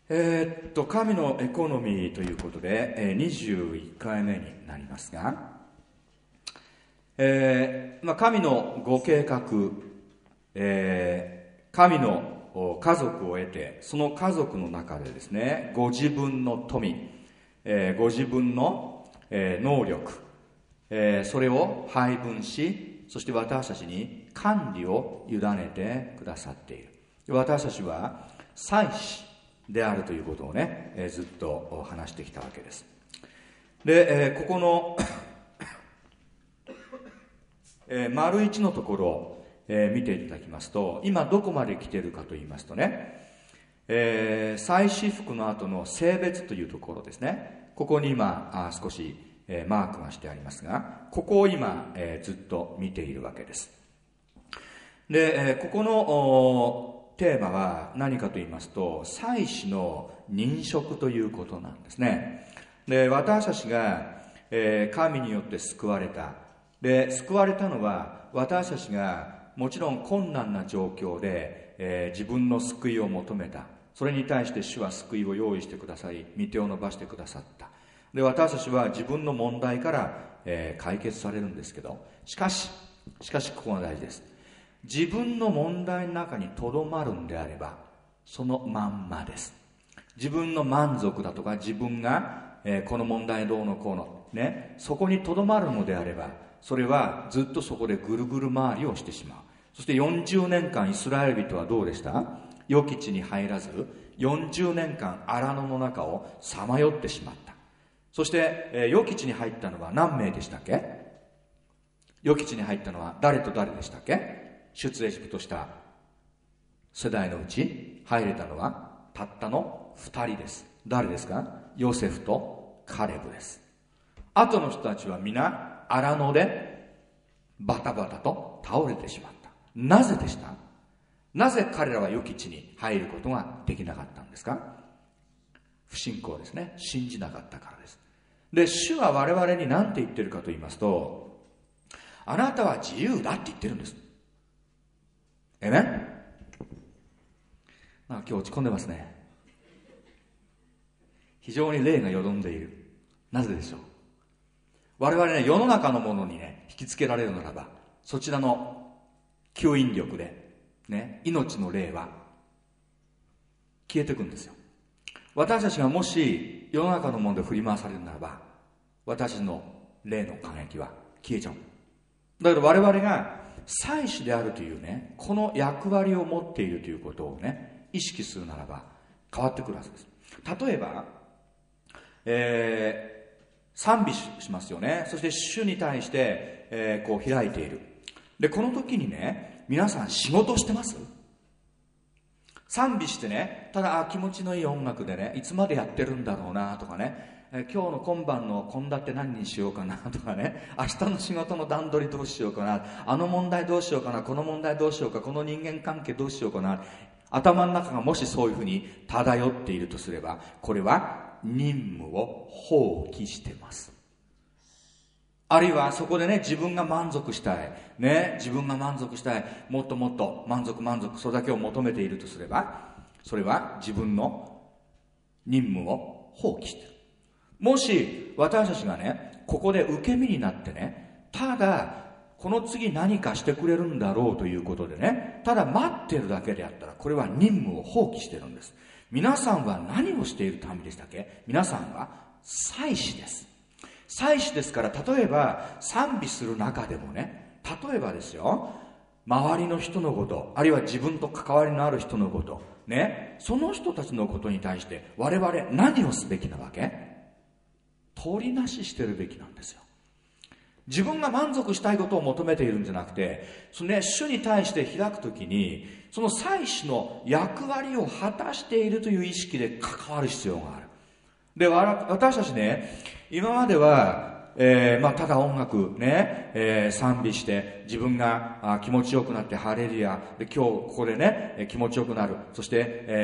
神のエコノミーということで、21回目になりますが、神のご計画、神の家族を得て、その家族の中でですね、ご自分の富、ご自分の、能力、それを配分し、そして私たちに管理を委ねてくださっている。私たちは祭司であるということをね、ずっと話してきたわけです。で、ここの丸1のところを、見ていただきますと、今どこまで来ているかと言いますとね、祭司服の後の性別というところですね。ここに今少しマークがしてありますが、ここを今ずっと見ているわけです。で、ここのテーマは何かと言いますと、祭司の任職ということなんですね。で、私たちが神によって救われた。で、救われたのは私たちがもちろん困難な状況で、自分の救いを求めた。それに対して主は救いを用意してくださり、御手を伸ばしてくださった。で、私たちは自分の問題から、解決されるんですけど、しかしここが大事です。自分の問題の中にとどまるんであれば、そのまんまです。自分の満足だとか、自分が、この問題どうのこうのね、そこにとどまるのであれば、それはずっとそこでぐるぐる回りをしてしまう。そして40年間イスラエル人はどうでした？良き地に入らず40年間荒野の中をさまよってしまった。そして、良き地に入ったのは何名でしたっけ？良き地に入ったのは誰と誰でしたっけ？出エジプトした世代のうち入れたのはたったの2人です。誰ですか？ヨセフとカレブです。あとの人たちは皆荒野でバタバタと倒れてしまった。なぜでした？なぜ彼らは良き地に入ることができなかったんですか？不信仰ですね。信じなかったからです。で、主は我々に何て言ってるかと言いますと、あなたは自由だって言ってるんです。なんか今日落ち込んでますね。非常に霊がよどんでいる。なぜでしょう？我々ね、世の中のものにね、引きつけられるならば、そちらの吸引力でね、命の霊は消えていくんですよ。私たちがもし世の中のもので振り回されるならば、私の霊の感激は消えちゃう。だけど我々が祭司であるというね、この役割を持っているということをね、意識するならば変わってくるはずです。例えば、賛美しますよね。そして主に対して、こう開いている。で、この時にね、皆さん仕事してます？賛美してね、ただ気持ちのいい音楽でね、いつまでやってるんだろうなとかね、今日の今晩の献立何にしようかなとかね、明日の仕事の段取りどうしようかな、あの問題どうしようかな、この問題どうしようか、この人間関係どうしようかな、頭の中がもしそういうふうに漂っているとすれば、これは任務を放棄してます。あるいはそこでね、自分が満足したいね、自分が満足したい、もっともっと満足それだけを求めているとすれば、それは自分の任務を放棄している。もし私たちがね、ここで受け身になってね、ただこの次何かしてくれるんだろうということでね、ただ待ってるだけであったら、これは任務を放棄してるんです。皆さんは何をしている民でしたっけ？皆さんは祭司です。祭司ですから、例えば賛美する中でもね、例えばですよ、周りの人のこと、あるいは自分と関わりのある人のことね、その人たちのことに対して我々何をすべきなわけ？取りなししてるべきなんですよ。自分が満足したいことを求めているんじゃなくて、主に対して開くときに、その祭司の役割を果たしているという意識で関わる必要がある。で、私たちね、今までは、ただ音楽ね、賛美して自分が気持ちよくなってハレルヤで、今日ここでね、気持ちよくなる。そして、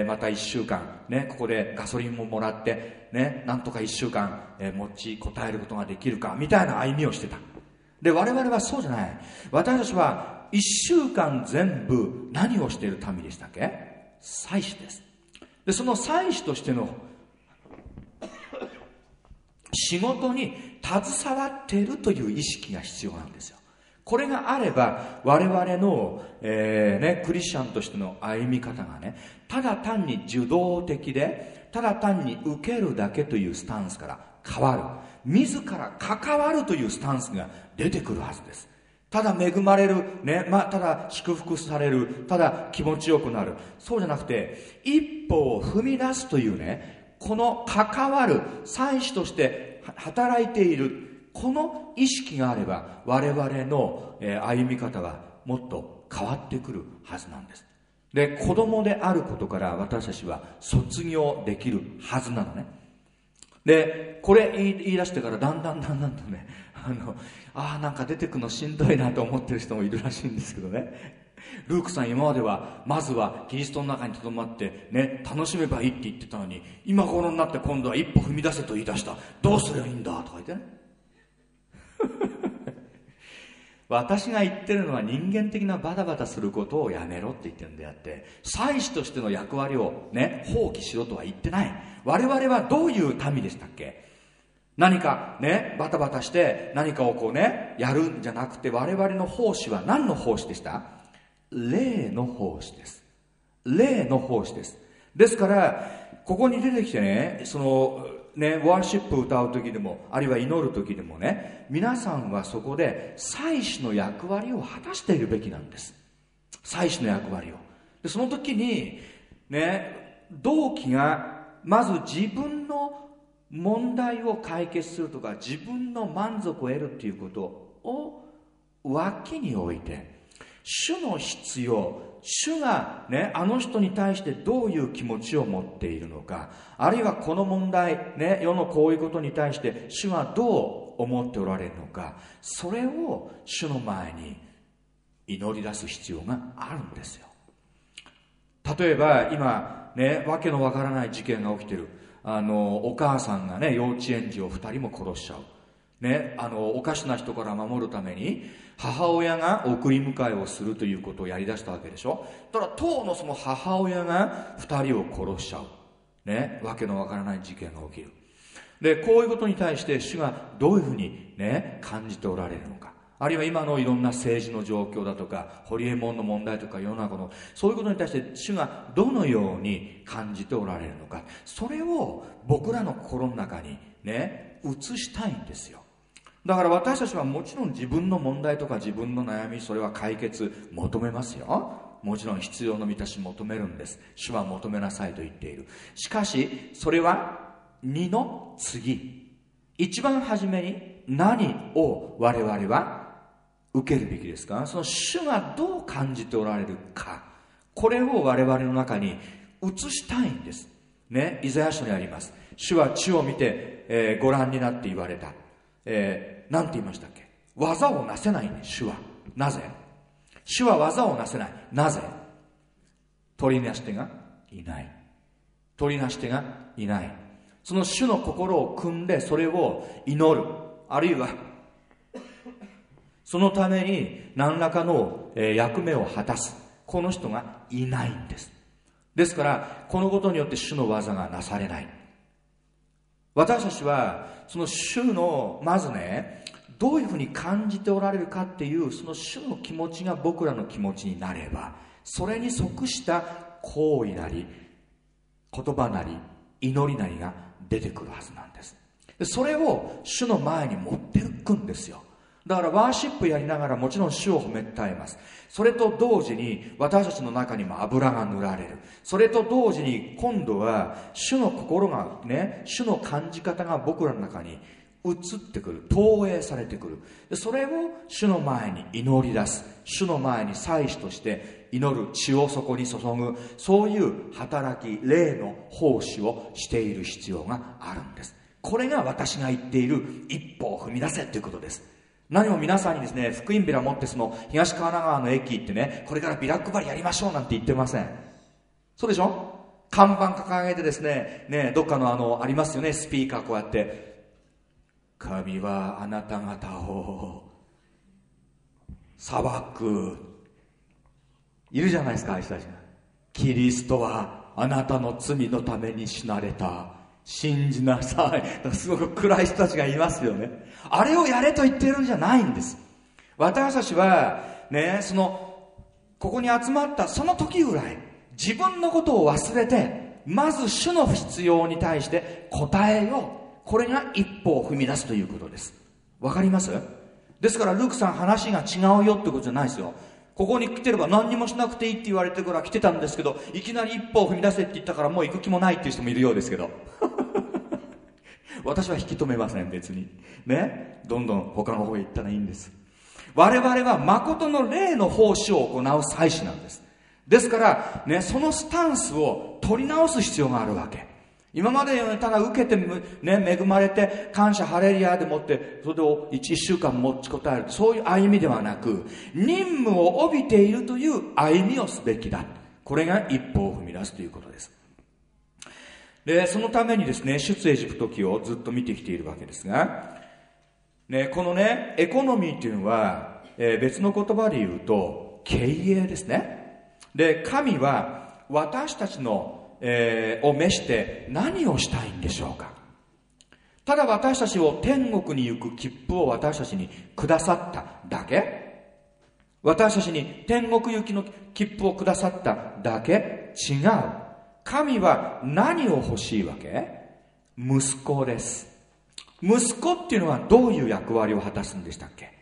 また1週間ね、ここでガソリンももらってね、なんとか1週間、持ちこたえることができるかみたいな歩みをしてた。で、我々はそうじゃない。私たちは1週間全部何をしている民でしたっけ？祭司です。 でその祭司としての仕事に携わっているという意識が必要なんですよ。これがあれば我々の、クリスチャンとしての歩み方がね、ただ単に受動的でただ単に受けるだけというスタンスから変わる、自ら関わるというスタンスが出てくるはずです。ただ恵まれる、ただ祝福される、ただ気持ちよくなる、そうじゃなくて一歩を踏み出すというね、この関わる祭司として働いているこの意識があれば我々の歩み方はもっと変わってくるはずなんです。で、子供であることから私たちは卒業できるはずなのね。で、これ言い出してからだんだんとね、なんか出てくのしんどいなと思ってる人もいるらしいんですけどね。ルークさん今まではまずはキリストの中にとどまってね、楽しめばいいって言ってたのに、今頃になって今度は一歩踏み出せと言い出した。どうすればいいんだとか言ってね。私が言ってるのは人間的なバタバタすることをやめろって言ってるんであって、祭司としての役割をね、放棄しろとは言ってない。我々はどういう民でしたっけ？何かね、バタバタして何かをこうね、やるんじゃなくて、我々の奉仕は何の奉仕でした？霊の奉仕です。霊の奉仕です。ですからここに出てきてね、そのね、ワーシップを歌う時でも、あるいは祈る時でもね、皆さんはそこで祭司の役割を果たしているべきなんです。祭司の役割を。でその時にね、動機がまず自分の問題を解決するとか、自分の満足を得るということを脇に置いて、主の必要、主がね、あの人に対してどういう気持ちを持っているのか、あるいはこの問題、ね、世のこういうことに対して主はどう思っておられるのか、それを主の前に祈り出す必要があるんですよ。例えば今ね、わけのわからない事件が起きてる。お母さんがね、幼稚園児を2人も殺しちゃうね、おかしな人から守るために母親が送り迎えをするということをやりだしたわけでしょ。ただ当のその母親が2人を殺しちゃうね、わけのわからない事件が起きる。でこういうことに対して主がどういうふうにね、感じておられるのか、あるいは今のいろんな政治の状況だとか、ホリエモンの問題とか、世の中のそういうことに対して主がどのように感じておられるのか、それを僕らの心の中にね、移したいんですよ。だから私たちはもちろん自分の問題とか自分の悩み、それは解決求めますよ。もちろん必要の満たし求めるんです。主は求めなさいと言っている。しかしそれは二の次、一番初めに何を我々は受けるべきですか？その主がどう感じておられるか、これを我々の中に移したいんですね。イザヤ書にあります。主は地を見て、ご覧になって言われた。なんて言いましたっけ？技をなせないね、主は。なぜ？主は技をなせない。なぜ？取りなし手がいない。取りなし手がいない。その主の心を汲んでそれを祈る、あるいはそのために何らかの役目を果たす、この人がいないんです。ですからこのことによって主の技がなされない。私たちはその主のまずね、どういうふうに感じておられるかっていう、その主の気持ちが僕らの気持ちになれば、それに即した行為なり言葉なり祈りなりが出てくるはずなんです。それを主の前に持っていくんですよ。だからワーシップやりながらもちろん主を褒めたえます。それと同時に私たちの中にも油が塗られる。それと同時に今度は主の心がね、主の感じ方が僕らの中に移ってくる、投影されてくる。それを主の前に祈り出す、主の前に祭司として祈る、血をそこに注ぐ、そういう働き、霊の奉仕をしている必要があるんです。これが私が言っている一歩を踏み出せということです。何も皆さんにですね、福音ビラ持ってその東川奈川の駅行ってね、これからビラ配りやりましょうなんて言ってません。そうでしょ？看板掲げてですね、どっかのありますよね、スピーカーこうやって、神はあなた方を裁く、いるじゃないですか、ああいう人たちが。キリストはあなたの罪のために死なれた、信じなさい。すごく暗い人たちがいますよね。あれをやれと言ってるんじゃないんです。私たちはね、ここに集まったその時ぐらい自分のことを忘れて、まず主の必要に対して答えよう。これが一歩を踏み出すということです。わかります？ですからルークさん、話が違うよってことじゃないですよ。ここに来てれば何にもしなくていいって言われてから来てたんですけど、いきなり一歩を踏み出せって言ったからもう行く気もないっていう人もいるようですけど私は引き止めません、別にね。どんどん他の方へ行ったらいいんです。我々は誠の霊の奉仕を行う祭司なんです。ですからね、そのスタンスを取り直す必要があるわけ。今までよりただ受けて、ね、恵まれて感謝ハレリアでもってそれを1週間持ちこたえる、そういう歩みではなく、任務を帯びているという歩みをすべきだ。これが一歩を踏み出すということです。でそのためにですね、出エジプト記をずっと見てきているわけですが、ね、このねエコノミーというのは、別の言葉で言うと経営ですね。で神は私たちのを召して何をしたいんでしょうか。ただ私たちを天国に行く切符を私たちにくださっただけ、私たちに天国行きの切符をくださっただけ、違う。神は何を欲しいわけ？息子です。息子っていうのはどういう役割を果たすんでしたっけ？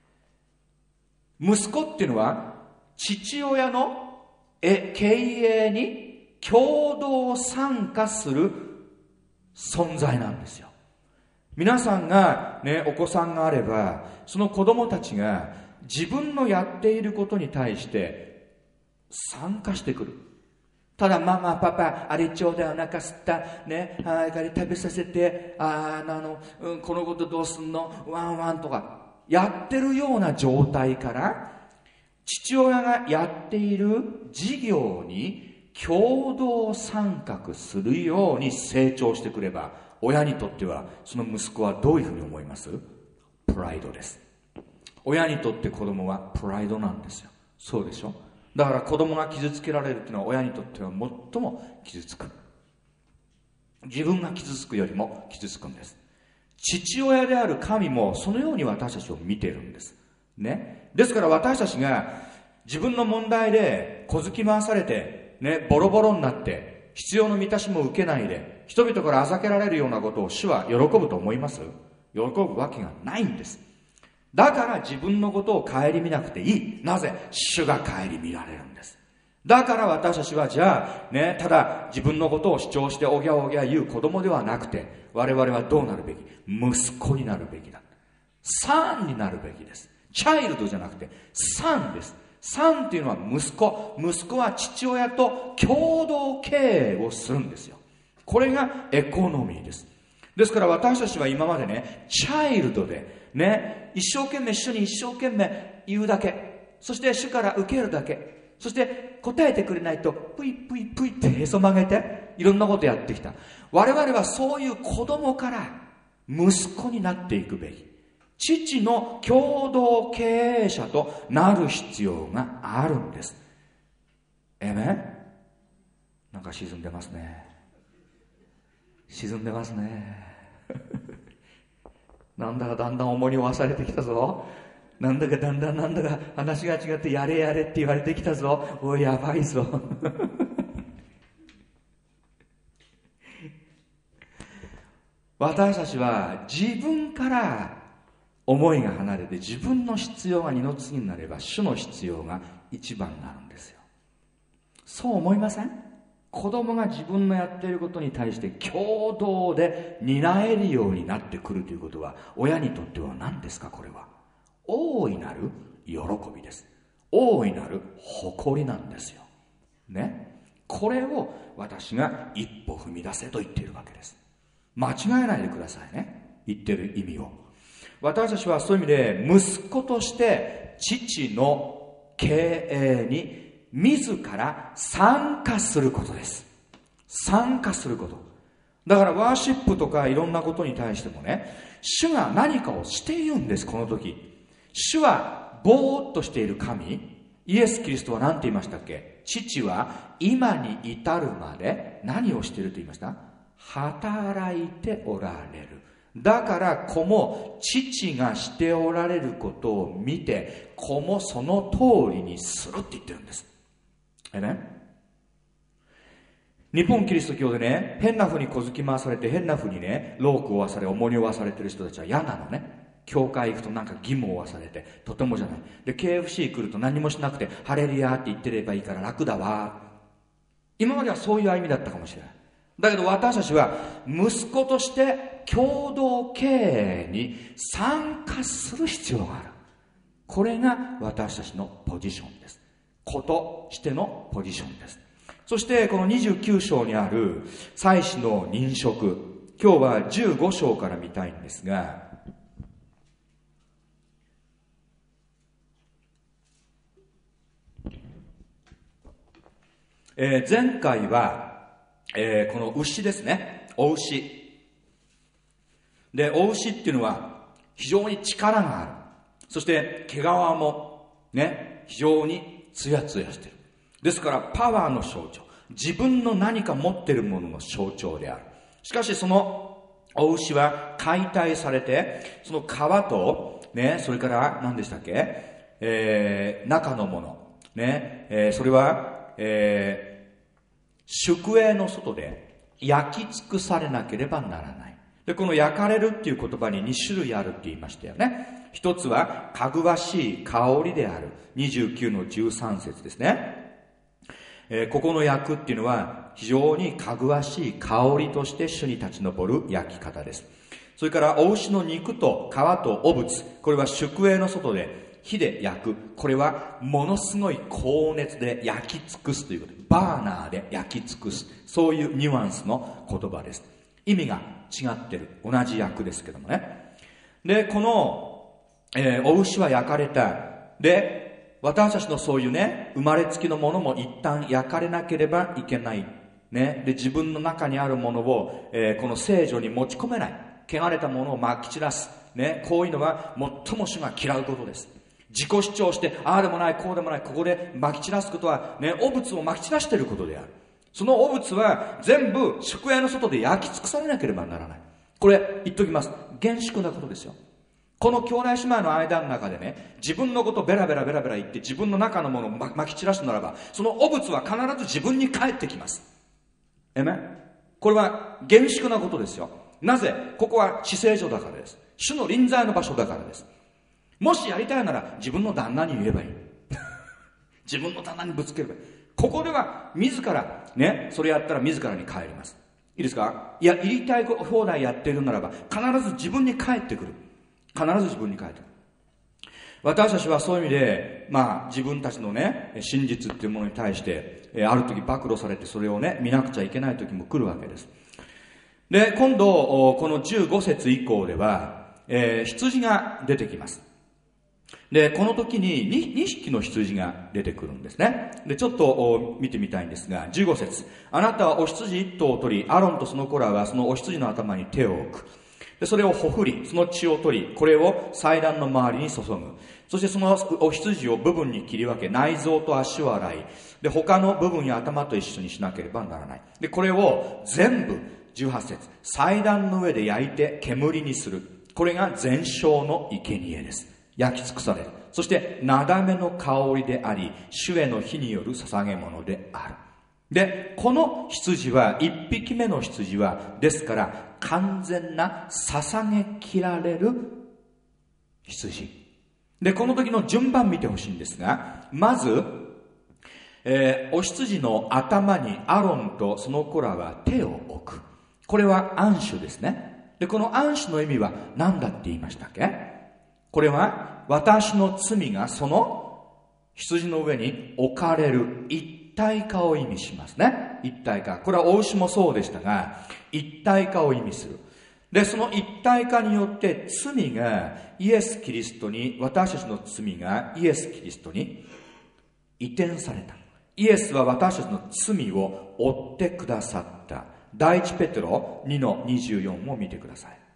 息子っていうのは父親の経営に共同参加する存在なんですよ。皆さんがね、お子さんがあれば、その子供たちが自分のやっていることに対して参加してくる。ただママパパあれちょうだい、お腹すったね、あれ食べさせて、このことどうすんの、ワンワンとかやってるような状態から、父親がやっている事業に共同参画するように成長してくれば、親にとってはその息子はどういうふうに思います？プライドです。親にとって子供はプライドなんですよ。そうでしょ。だから子供が傷つけられるっていうのは親にとっては最も傷つく。自分が傷つくよりも傷つくんです。父親である神もそのように私たちを見ているんですね。ですから私たちが自分の問題で小突き回されてね、ボロボロになって必要の満たしも受けないで人々からあざけられるようなことを主は喜ぶと思います？喜ぶわけがないんです。だから自分のことを顧みなくていい。なぜ？主が顧みられるんです。だから私たちはじゃあね、ただ自分のことを主張しておぎゃおぎゃ言う子供ではなくて、我々はどうなるべき？息子になるべきだ。サンになるべきです。チャイルドじゃなくてサンです。サンっていうのは息子。息子は父親と共同経営をするんですよ。これがエコノミーです。ですから私たちは今までね、チャイルドでね、一生懸命主に一生懸命言うだけ、そして主から受けるだけ、そして答えてくれないとプイプイプイってへそ曲げていろんなことやってきた。我々はそういう子供から息子になっていくべき、父の共同経営者となる必要があるんです。なんか沈んでますね。沈んでますねなんだかだんだん重荷を負わされてきたぞ。なんだかだんだん話が違ってやれやれって言われてきたぞ。おい、やばいぞ私たちは自分から思いが離れて自分の必要が二の次になれば主の必要が一番になるんですよ。そう思いません？子供が自分のやっていることに対して共同で担えるようになってくるということは、親にとっては何ですか？これは大いなる喜びです。大いなる誇りなんですよね。これを私が一歩踏み出せと言っているわけです。間違えないでくださいね、言ってる意味を。私たちはそういう意味で息子として父の経営に自ら参加することです。参加することだから、ワーシップとかいろんなことに対してもね、主が何かをしているんです。この時主はぼーっとしている神、イエス・キリストは何て言いましたっけ？ 父は今に至るまで何をしていると言いました？働いておられる。だから子も父がしておられることを見て、子もその通りにするって言ってるんです。日本キリスト教でね、変な風に小突き回されて、変な風にね、労苦を負わされ、重荷を負わされてる人たちは嫌なのね。教会行くとなんか義務を負わされて、とてもじゃない。で、KFC 来ると何もしなくて、ハレルヤって言ってればいいから楽だわ。今まではそういう歩みだったかもしれない。だけど私たちは息子として共同経営に参加する必要がある。これが私たちのポジションです。子としてのポジションです。そしてこの29章にある祭司の任職、今日は15章から見たいんですが、前回は、この牛ですね、お牛で、お牛っていうのは非常に力がある。そして毛皮もね、非常にツヤツヤしてる。ですからパワーの象徴、自分の何か持ってるものの象徴である。しかしそのお牛は解体されて、その皮とね、それから何でしたっけ、中のものね、それは、宿営の外で焼き尽くされなければならない。で、この焼かれるっていう言葉に2種類あるって言いましたよね。一つはかぐわしい香りである。29の13節ですね。ここの焼くっていうのは非常にかぐわしい香りとして主に立ち上る焼き方です。それからお牛の肉と皮と汚物、これは宿営の外で火で焼く。これはものすごい高熱で焼き尽くすということ。バーナーで焼き尽くす。そういうニュアンスの言葉です。意味が違ってる。同じ役ですけどもね。で、この、お牛は焼かれた。で、私たちのそういうね、生まれつきのものも一旦焼かれなければいけない。ね。で、自分の中にあるものを、この聖女に持ち込めない。汚れたものをまき散らす。ね。こういうのは最も主が嫌うことです。自己主張して、ああでもない、こうでもない、ここでまき散らすことは、ね、汚物をまき散らしていることである。その汚物は全部宿営の外で焼き尽くされなければならない。これ言っときます。厳粛なことですよ。この兄弟姉妹の間の中でね、自分のことベラベラベラベラ言って自分の中のものをまき散らすならば、その汚物は必ず自分に返ってきます。これは厳粛なことですよ。なぜ？ここは至聖所だからです。主の臨在の場所だからです。もしやりたいなら自分の旦那に言えばいい。自分の旦那にぶつければいい。ここでは自らね、それやったら自らに帰ります。いいですか？いや、言いたい放題やっているならば必ず自分に返ってくる。必ず自分に返ってくる。私たちはそういう意味で、自分たちのね、真実っていうものに対して、ある時暴露されてそれをね、見なくちゃいけない時も来るわけです。で、今度、この15節以降では、羊が出てきます。で、この時に 2匹の羊が出てくるんですね。で、ちょっと見てみたいんですが、15節。あなたはお羊1頭を取り、アロンとその子らはそのお羊の頭に手を置く。で、それをほふり、その血を取り、これを祭壇の周りに注ぐ。そしてそのお羊を部分に切り分け、内臓と足を洗い、で、他の部分や頭と一緒にしなければならない。で、これを全部、18節。祭壇の上で焼いて煙にする。これが全焼の生贄です。焼き尽くされる。そしてなだめの香りであり、主への火による捧げ物である。で、この羊は、一匹目の羊は、ですから完全な捧げ切られる羊で、この時の順番見てほしいんですが、まず、お羊の頭にアロンとその子らは手を置く。これは安守ですね。で、この安守の意味は何だって言いましたっけ？これは私の罪がその羊の上に置かれる一体化を意味しますね。一体化。これはお牛もそうでしたが、一体化を意味する。で、その一体化によって罪がイエス・キリストに、私たちの罪がイエス・キリストに移転された。イエスは私たちの罪を負ってくださった。第一ペテロ2の24を見てください。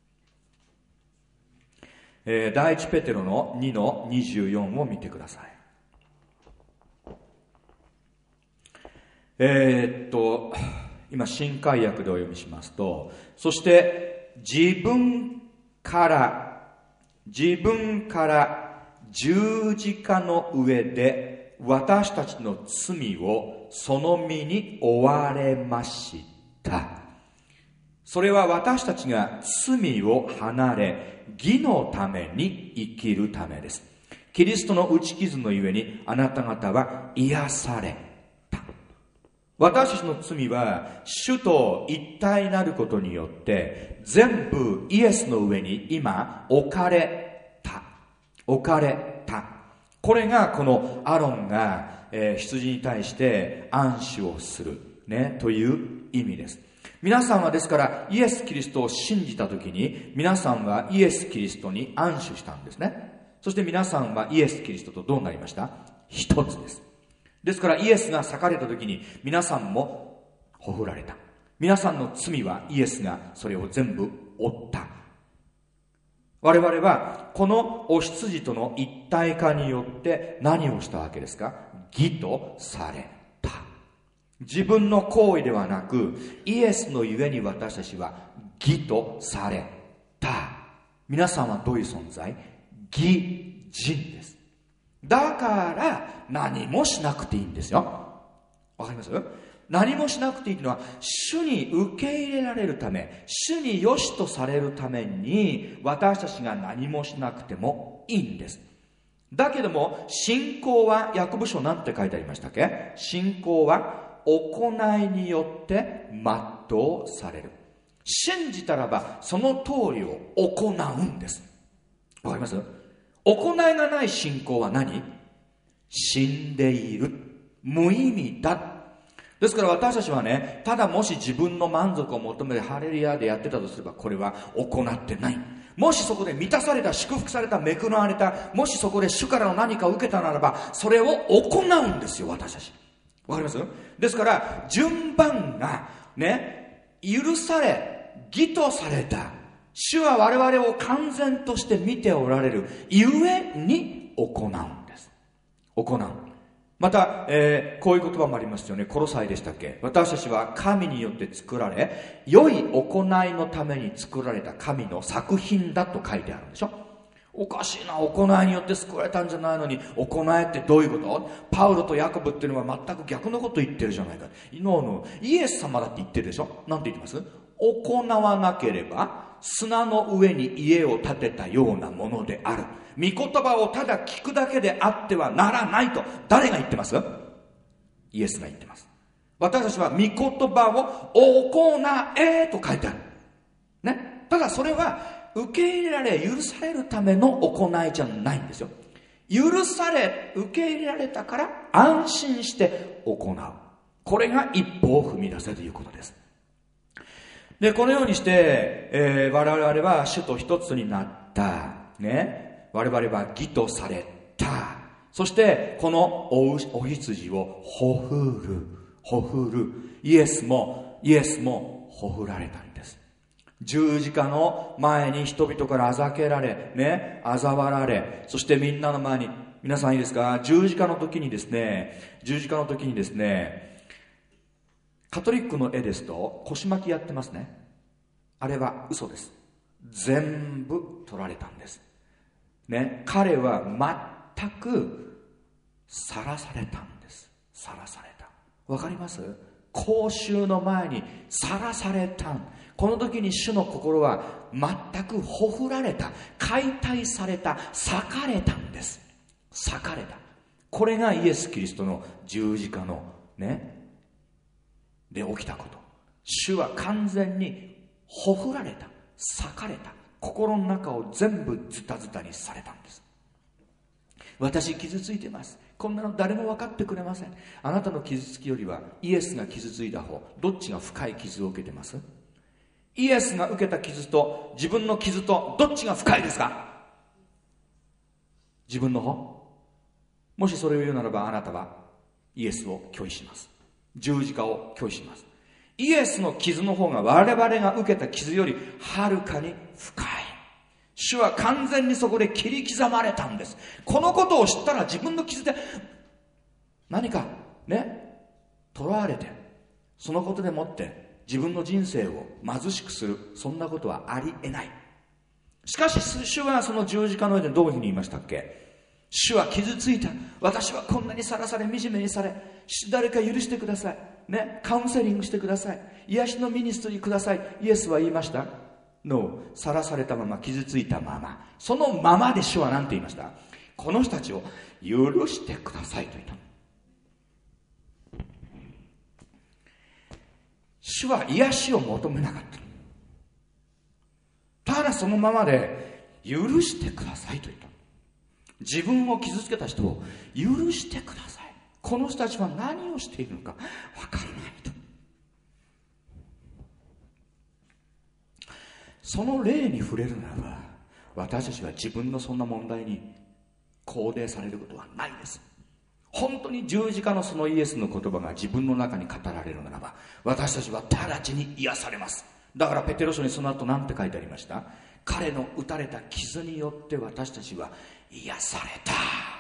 第一ペテロの2の24を見てください。 今新海訳でお読みしますと、そして自分から十字架の上で私たちの罪をその身に負われました。それは私たちが罪を離れ義のために生きるためです。キリストの打ち傷のゆえにあなた方は癒された。私たちの罪は主と一体になることによって全部イエスの上に今置かれた。これがこのアロンが、羊に対して安守をする、という意味です。皆さんはですからイエス・キリストを信じたときに皆さんはイエス・キリストに安守したんですね。そして皆さんはイエス・キリストとどうなりました？一つです。ですからイエスが裂かれたときに皆さんもほふられた。皆さんの罪はイエスがそれを全部負った。我々はこのお羊との一体化によって何をしたわけですか？義とされた。自分の行為ではなくイエスのゆえに私たちは義とされた。皆さんはどういう存在？義人です。だから何もしなくていいんですよ。わかります？何もしなくていいというのは主に受け入れられるため、主に良しとされるために私たちが何もしなくてもいいんです。だけども信仰は、ヤコブ書なんて書いてありましたっけ？信仰は行いによって全うされる。信じたらばその通りを行うんです。わかります？行いがない信仰は何？死んでいる、無意味だ。ですから私たちはね、ただもし自分の満足を求めてハレルヤでやってたとすればこれは行ってない。もしそこで満たされた、祝福された、恵まれた、もしそこで主からの何かを受けたならばそれを行うんですよ、私たち。わかります？ですから順番がね、許され義とされた。主は我々を完全として見ておられるゆえに行うんです。行う。また、こういう言葉もありますよね。コロサイでしたっけ？私たちは神によって作られ、良い行いのために作られた神の作品だと書いてあるんでしょ。おかしいな、行いによって救われたんじゃないのに行いってどういうこと？パウロとヤコブっていうのは全く逆のこと言ってるじゃないか。イエス様だって言ってるでしょ。なんて言ってます？行わなければ砂の上に家を建てたようなものである。御言葉をただ聞くだけであってはならないと誰が言ってます？イエスが言ってます。私たちは御言葉を行えと書いてあるね。ただそれは受け入れられ許されるための行いじゃないんですよ。許され受け入れられたから安心して行う。これが一歩を踏み出せということです。でこのようにして、我々は主と一つになったね。我々は義とされた。そしてこのお羊をほふる。イエスもほふられたんです。十字架の前に人々からあざけられね、嘲笑られ、そしてみんなの前に、皆さんいいですか？十字架の時にですね、カトリックの絵ですと腰巻きやってますね。あれは嘘です。全部取られたんですね。彼は全くさらされたんです。さらされた。わかります？公衆の前にさらされた。この時に主の心は全くほふられた、解体された、裂かれたんです。裂かれた。これがイエス・キリストの十字架のねで起きたこと。主は完全にほふられた、裂かれた。心の中を全部ズタズタにされたんです。私傷ついてます。こんなの誰も分かってくれません。あなたの傷つきよりはイエスが傷ついた方、どっちが深い傷を受けてます？イエスが受けた傷と自分の傷とどっちが深いですか？自分の方。もしそれを言うならばあなたはイエスを拒否します。十字架を拒否します。イエスの傷の方が我々が受けた傷よりはるかに深い。主は完全にそこで切り刻まれたんです。このことを知ったら自分の傷で何かね囚われて、そのことでもって自分の人生を貧しくする、そんなことはありえない。しかし主はその十字架の上でどういうふうに言いましたっけ？主は傷ついた。私はこんなにさらされ、惨めにされ、誰か許してください。ね、カウンセリングしてください。癒しのミニストリーください。イエスは言いました？ No。さらされたまま、傷ついたまま。そのままで主は何て言いました？この人たちを許してくださいと言った。主は癒しを求めなかった。ただそのままで許してくださいと言った。自分を傷つけた人を許してください。この人たちは何をしているのか分からないと。その例に触れるならば、私たちは自分のそんな問題に肯定されることはないです。本当に十字架のそのイエスの言葉が自分の中に語られるならば、私たちは直ちに癒されます。だからペテロ書にその後何て書いてありました？彼の打たれた傷によって私たちは癒された、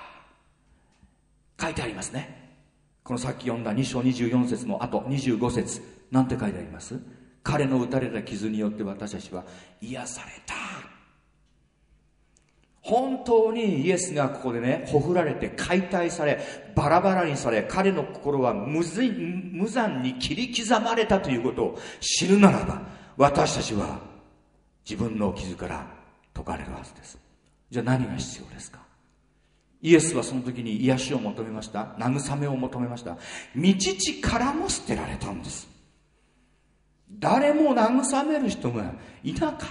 書いてありますね。このさっき読んだ2章24節の後25節、なんて書いてあります？彼の打たれた傷によって私たちは癒された。本当にイエスがここでね、ほふられて解体され、バラバラにされ、彼の心は無残に切り刻まれたということを知るならば、私たちは自分の傷から解かれるはずです。じゃあ何が必要ですか？イエスはその時に癒しを求めました。慰めを求めました。御父からも捨てられたんです。誰も慰める人がいなかった。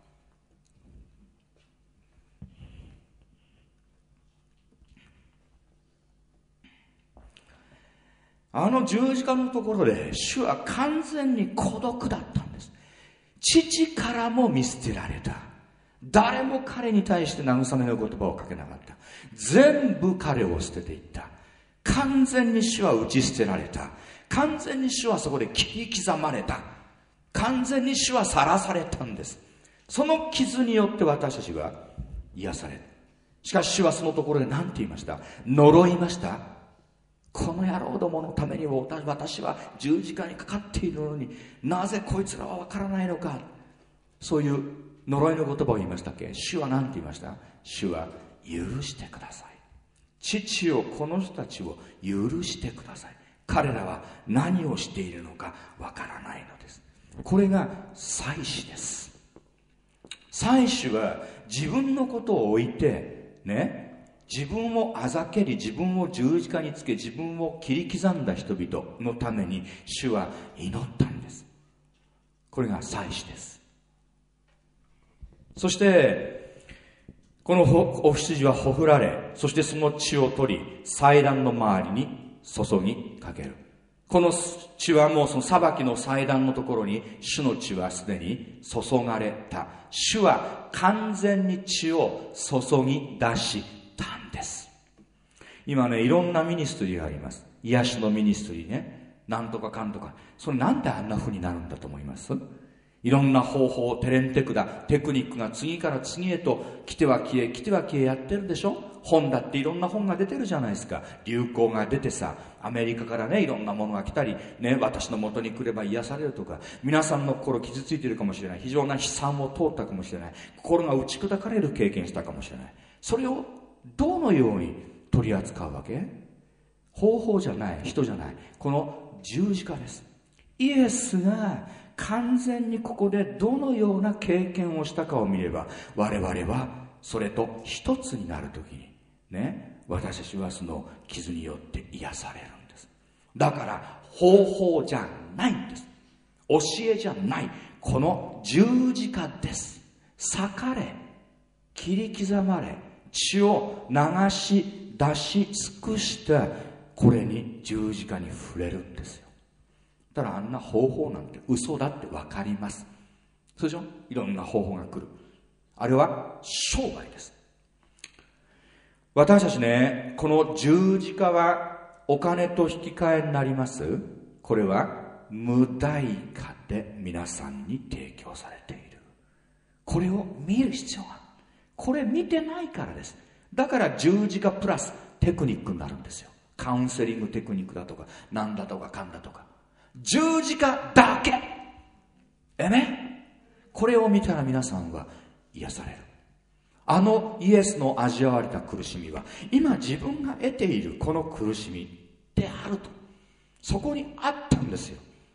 あの十字架のところで主は完全に孤独だったんです。父からも見捨てられた。誰も彼に対して慰めの言葉をかけなかった。全部彼を捨てていった。完全に主は打ち捨てられた。完全に主はそこで切り刻まれた。完全に主はさらされたんです。その傷によって私たちは癒される。しかし主はそのところで何て言いました？呪いました。この野郎どものために私は十字架にかかっているのに、なぜこいつらはわからないのか。そういう呪いの言葉を言いましたっけ？主は何て言いました？主は許してください。父よ、この人たちを許してください。彼らは何をしているのかわからないのです。これが祭司です。祭司は自分のことを置いてね、自分をあざけり、自分を十字架につけ、自分を切り刻んだ人々のために主は祈ったんです。これが祭司です。そしてこのお羊はほふられ、そしてその血を取り祭壇の周りに注ぎかける。この血はもうその裁きの祭壇のところに主の血はすでに注がれた。主は完全に血を注ぎ出したんです。今ね、いろんなミニストリーがあります。癒しのミニストリーね、なんとかかんとか。それなんであんな風になるんだと思います？いろんな方法、テクニックが次から次へと来ては消えやってるでしょ。本だっていろんな本が出てるじゃないですか。流行が出てさ、アメリカからね、いろんなものが来たりね、私の元に来れば癒されるとか、皆さんの心傷ついているかもしれない。非常な悲惨を通ったかもしれない。心が打ち砕かれる経験したかもしれない。それをどのように取り扱うわけ？方法じゃない、人じゃない。この十字架です。イエスが完全にここでどのような経験をしたかを見れば、我々はそれと一つになるときにね、私たちはその傷によって癒されるんです。だから方法じゃないんです。教えじゃない。この十字架です。裂かれ、切り刻まれ、血を流し出し尽くしたこれに十字架に触れるんですよ。だからあんな方法なんて嘘だって分かります。そうでしょ？いろんな方法が来る。あれは商売です。私たちね、この十字架はお金と引き換えになります。これは無代価で皆さんに提供されている。これを見る必要がある。これ見てないからです。だから十字架プラステクニックになるんですよ。 カウンセリングテクニックだとかなんだとかかんだとか、十字架だけ。これを見たら皆さんは癒される。あのイエスの味わわれた苦しみは今自分が得ているこの苦しみであると、そこにあったんですよ。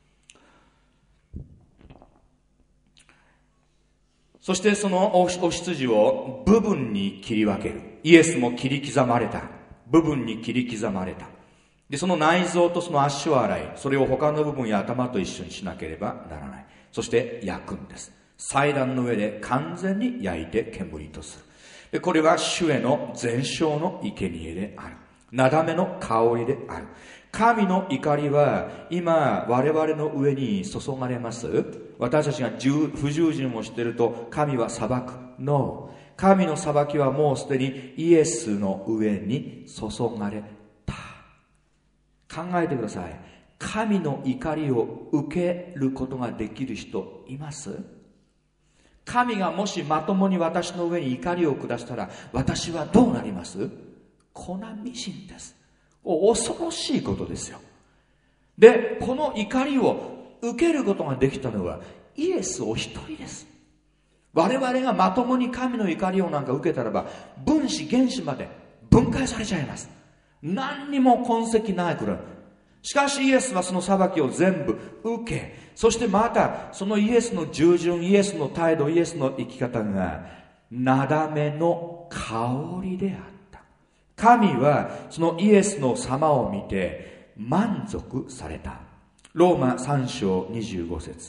そしてそのお羊を部分に切り分ける。イエスも切り刻まれた。部分に切り刻まれた。で、その内臓とその足を洗い、それを他の部分や頭と一緒にしなければならない。そして焼くんです。祭壇の上で完全に焼いて煙とする。で、これは主への全焼の生贄である。なだめの香りである。神の怒りは今我々の上に注がれます。私たちが不従順をしていると神は裁く。No。神の裁きはもうすでにイエスの上に注がれた。考えてください。神の怒りを受けることができる人います？神がもしまともに私の上に怒りを下したら私はどうなります？粉みじんです。恐ろしいことですよ。で、この怒りを受けることができたのはイエスお一人です。我々がまともに神の怒りをなんか受けたらば分子原子まで分解されちゃいます。何にも痕跡ないくらい。しかしイエスはその裁きを全部受け、そしてまたそのイエスの従順、イエスの態度、イエスの生き方がなだめの香りであった。神はそのイエスの様を見て満足された。ローマ3章25節。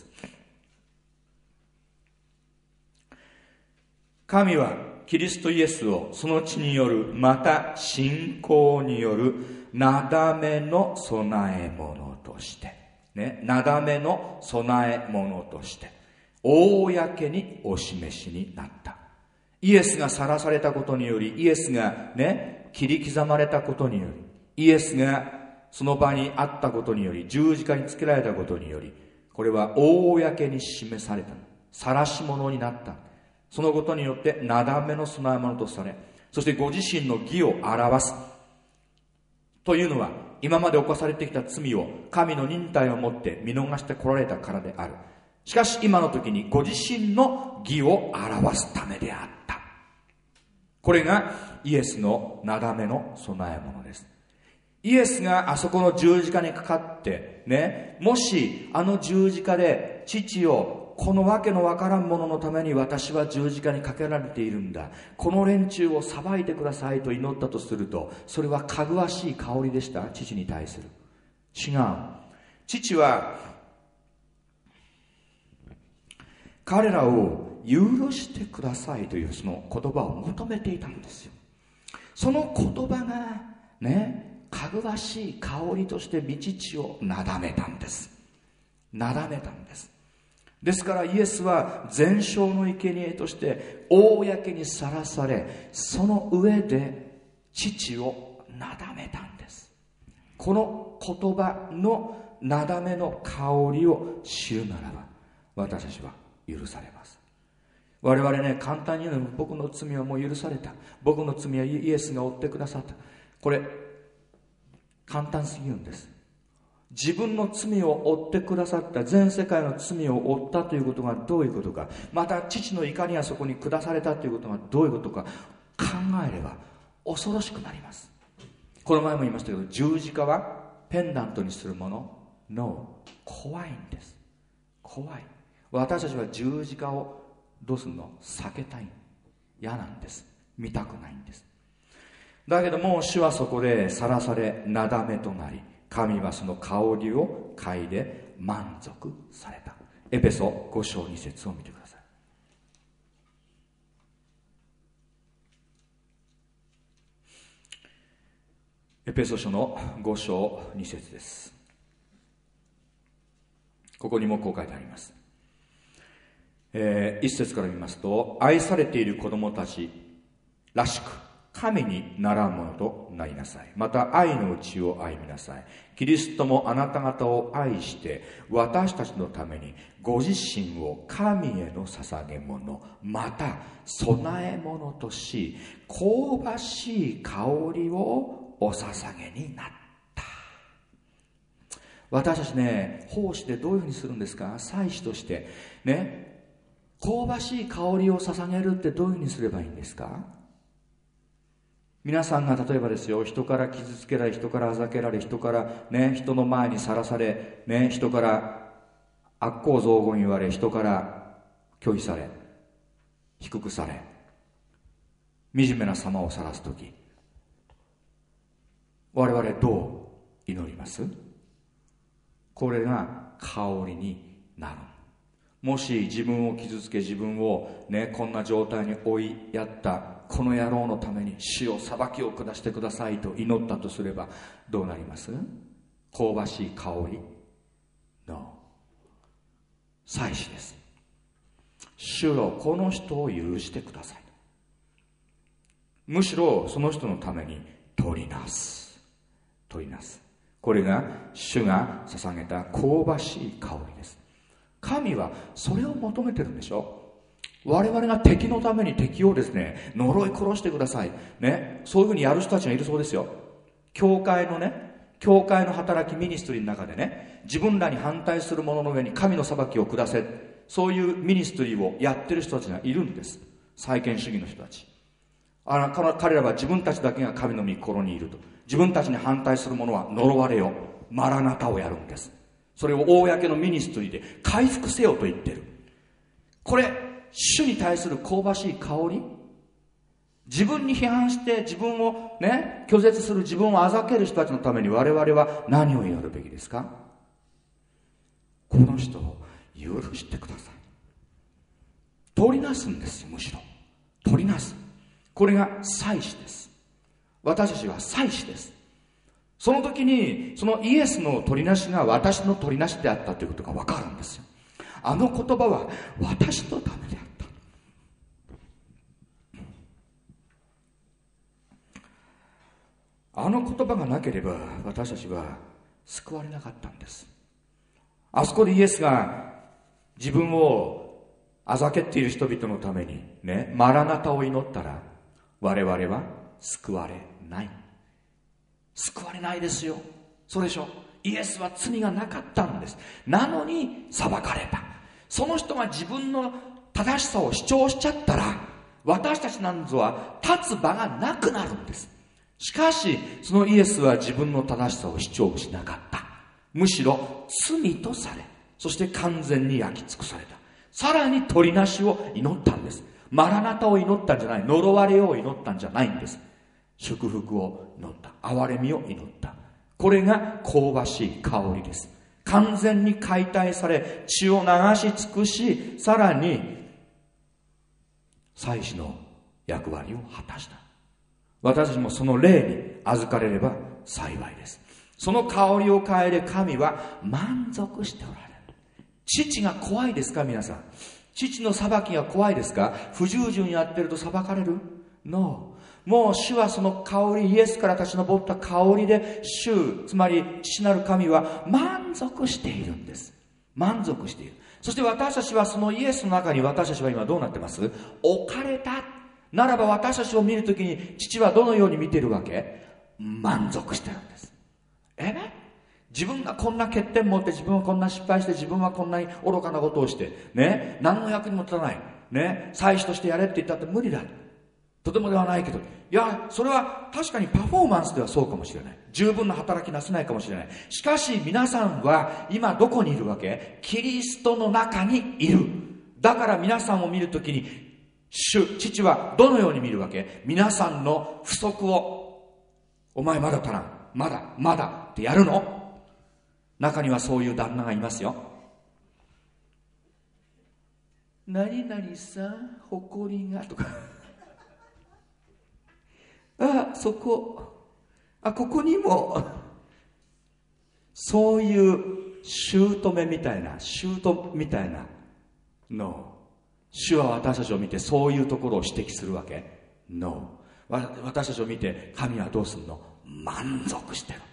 神はキリストイエスをその血による、また信仰によるなだめの備え物としてね、なだめの備え物として公にお示しになった。イエスが晒されたことにより、イエスがね切り刻まれたことにより、イエスがその場にあったことにより、十字架につけられたことにより、これは公に示された、晒し物になった。そのことによってなだめの備え物とされ、そしてご自身の義を表すというのは、今まで犯されてきた罪を神の忍耐をもって見逃してこられたからである。しかし今の時にご自身の義を表すためであった。これがイエスのなだめの備え物です。イエスがあそこの十字架にかかってね、もしあの十字架で父を、このわけのわからんもののために私は十字架にかけられているんだ、この連中を裁いてくださいと祈ったとすると、それはかぐわしい香りでした？父に対する。違う。父は彼らを許してくださいというその言葉を求めていたんですよ。その言葉がね、かぐわしい香りとして御父をなだめたんです。なだめたんです。ですからイエスは全焼の生贄として公にさらされ、その上で父をなだめたんです。この言葉のなだめの香りを知るならば私たちは許されます。我々ね、簡単に言うの、僕の罪はもう許された、僕の罪はイエスが負ってくださった、これ簡単すぎるんです。自分の罪を負ってくださった、全世界の罪を負ったということがどういうことか、また父の怒りがそこに下されたということがどういうことか考えれば恐ろしくなります。この前も言いましたけど、十字架はペンダントにするもの No、 怖いんです。怖い。私たちは十字架をどうするの？避けたい。嫌なんです。見たくないんです。だけどもう主はそこでさらされなだめとなり、神はその香りを嗅いで満足された。エペソ5章2節を見てください。エペソ書の5章2節です。ここにもこう書いてあります。1節から見ますと、愛されている子供たちらしく神にならんものとなりなさい。また愛のうちを歩みなさい。キリストもあなた方を愛して私たちのためにご自身を神への捧げ物、また供え物とし、香ばしい香りをお捧げになっ私たちね、奉仕でどういうふうにするんですか？祭司としてね、香ばしい香りを捧げるってどういうふうにすればいいんですか？皆さんが例えばですよ、人から傷つけられ、人からあざけられ、人からね、人の前にさらされ、ね、人から悪口雑言言われ、人から拒否され、低くされ、惨めな様を晒すとき、我々どう祈ります？これが香りになる。もし自分を傷つけ、自分をね、こんな状態に追いやったこの野郎のために主を裁きを下してくださいと祈ったとすればどうなります？香ばしい香りの祭司です。主よ、この人を許してください。むしろその人のために取りなす。これが主が捧げた香ばしい香りです。神はそれを求めてるんでしょ。我々が敵のために敵をですね、呪い殺してくださいね、そういうふうにやる人たちがいるそうですよ。教会の働きミニストリーの中でね、自分らに反対する者の上に神の裁きを下せ、そういうミニストリーをやってる人たちがいるんです。再建主義の人たち。彼らは自分たちだけが神の御心にいると、自分たちに反対する者は呪われよ、マラナタをやるんです。それを公のミニストリーで回復せよと言ってる。これ主に対する香ばしい香り、自分に批判して自分をね、拒絶する、自分をあざける人たちのために我々は何を祈るべきですか？この人を許してください。取りなすんですよ。むしろ取りなす。これが祭司です。私たちは祭司です。その時にそのイエスの取りなしが私の取りなしであったということが分かるんですよ。あの言葉は私のためであった。あの言葉がなければ私たちは救われなかったんです。あそこでイエスが自分をあざけっている人々のためにね、マラナタを祈ったら我々は救われない。救われないですよ。そうでしょ。イエスは罪がなかったんです。なのに裁かれた。その人が自分の正しさを主張しちゃったら、私たちなんぞは立つ場がなくなるんです。しかしそのイエスは自分の正しさを主張しなかった。むしろ罪とされ、そして完全に焼き尽くされた。さらに取りなしを祈ったんです。マラナタを祈ったんじゃない、呪われようを祈ったんじゃないんです。祝福を祈った、憐れみを祈った。これが香ばしい香りです。完全に解体され、血を流し尽くし、さらに祭司の役割を果たした。私たちもその霊に預かれれば幸いです。その香りを変える神は満足しておられる。父が怖いですか？皆さん、父の裁きが怖いですか？不従順やってると裁かれる？ No。 もう主はその香り、イエスから立ち上った香りで、主、つまり父なる神は満足しているんです。満足している。そして私たちはそのイエスの中に、私たちは今どうなってます？置かれたならば、私たちを見るときに父はどのように見ているわけ？満足してるんです。自分がこんな欠点持って、自分はこんな失敗して、自分はこんなに愚かなことをしてね、何の役にも立たないね、祭司としてやれって言ったって無理だ、とてもではないけど、いや、それは確かにパフォーマンスではそうかもしれない。十分な働きなせないかもしれない。しかし皆さんは今どこにいるわけ？キリストの中にいる。だから皆さんを見るときに父はどのように見るわけ？皆さんの不足を、お前まだ足らん、まだってやるの？中にはそういう旦那がいますよ。何々さ、誇りがとかそこ、ここにもそういう姑みたいなの、主は私たちを見てそういうところを指摘するわけ？ No。 私たちを見て神はどうするの？満足してる。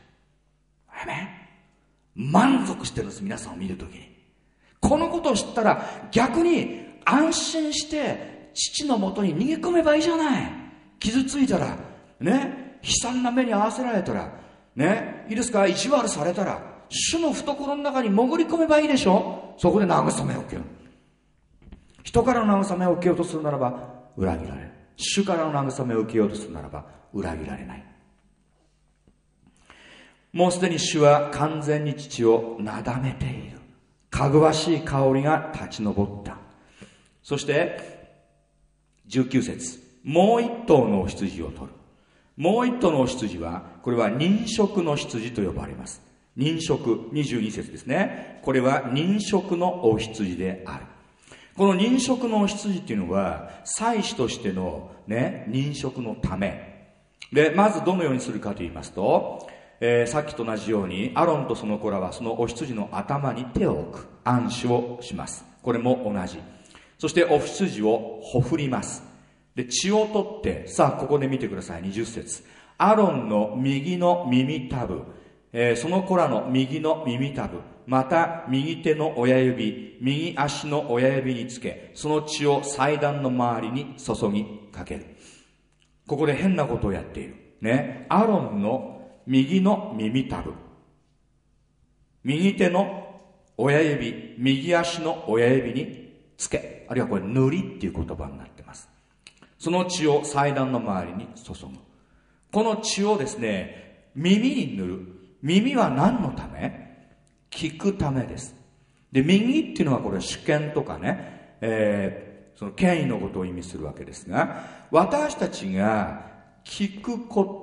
満足してるんです。皆さんを見るときにこのことを知ったら、逆に安心して父のもとに逃げ込めばいいじゃない。傷ついたらね、悲惨な目に遭わせられたらね、いいですか、意地悪されたら、 主の懐の中に潜り込めばいいでしょ。そこで慰めを受ける。人からの慰めを受けようとするならば裏切られる。主からの慰めを受けようとするならば裏切られない。もうすでに主は完全に父をなだめている。かぐわしい香りが立ち上った。そして19節、もう一頭のお羊を取る。もう一頭のお羊は、これは任食の羊と呼ばれます。任食、22節ですね。これは任食のお羊である。この任食のお羊っていうのは祭司としてのね、任食のためで、まずどのようにするかと言いますと、さっきと同じようにアロンとその子らはそのお羊の頭に手を置く、暗視をします。これも同じ。そしてお羊をほふります。で、血を取って、さあここで見てください。20節、アロンの右の耳たぶ、その子らの右の耳たぶ、また右手の親指、右足の親指につけ、その血を祭壇の周りに注ぎかける。ここで変なことをやっているね。アロンの右の耳たぶ、右手の親指、右足の親指につけ、あるいはこれ塗りっていう言葉になってます。その血を祭壇の周りに注ぐ。この血をですね、耳に塗る。耳は何のため？聞くためです。で、右っていうのはこれ主権とかね、その権威のことを意味するわけですが、私たちが聞くこと、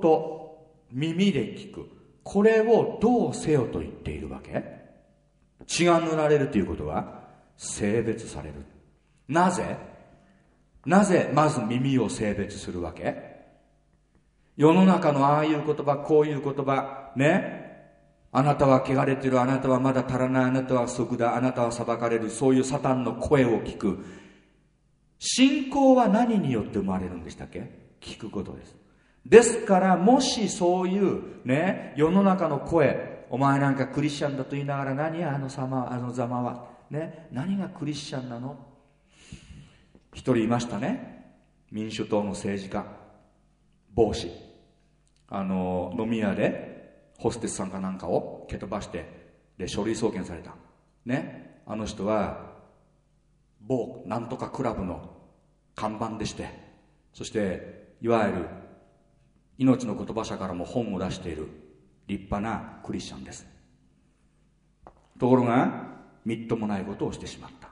耳で聞く、これをどうせよと言っているわけ？血が塗られるということは性別される。なぜまず耳を性別するわけ？世の中のああいう言葉、こういう言葉ね、あなたは汚れている、あなたはまだ足らない、あなたは不足だ、あなたは裁かれる、そういうサタンの声を聞く。信仰は何によって生まれるんでしたっけ？聞くことです。ですからもしそういうね、世の中の声、お前なんかクリスチャンだと言いながら、何やあのざまはね、何がクリスチャンなの？一人いましたね、民主党の政治家、帽子、飲み屋でホステスさんかなんかを蹴飛ばしてで書類送検されたね。あの人は某なんとかクラブの看板でして、そしていわゆる命の言葉社からも本を出している立派なクリスチャンです。ところがみっともないことをしてしまった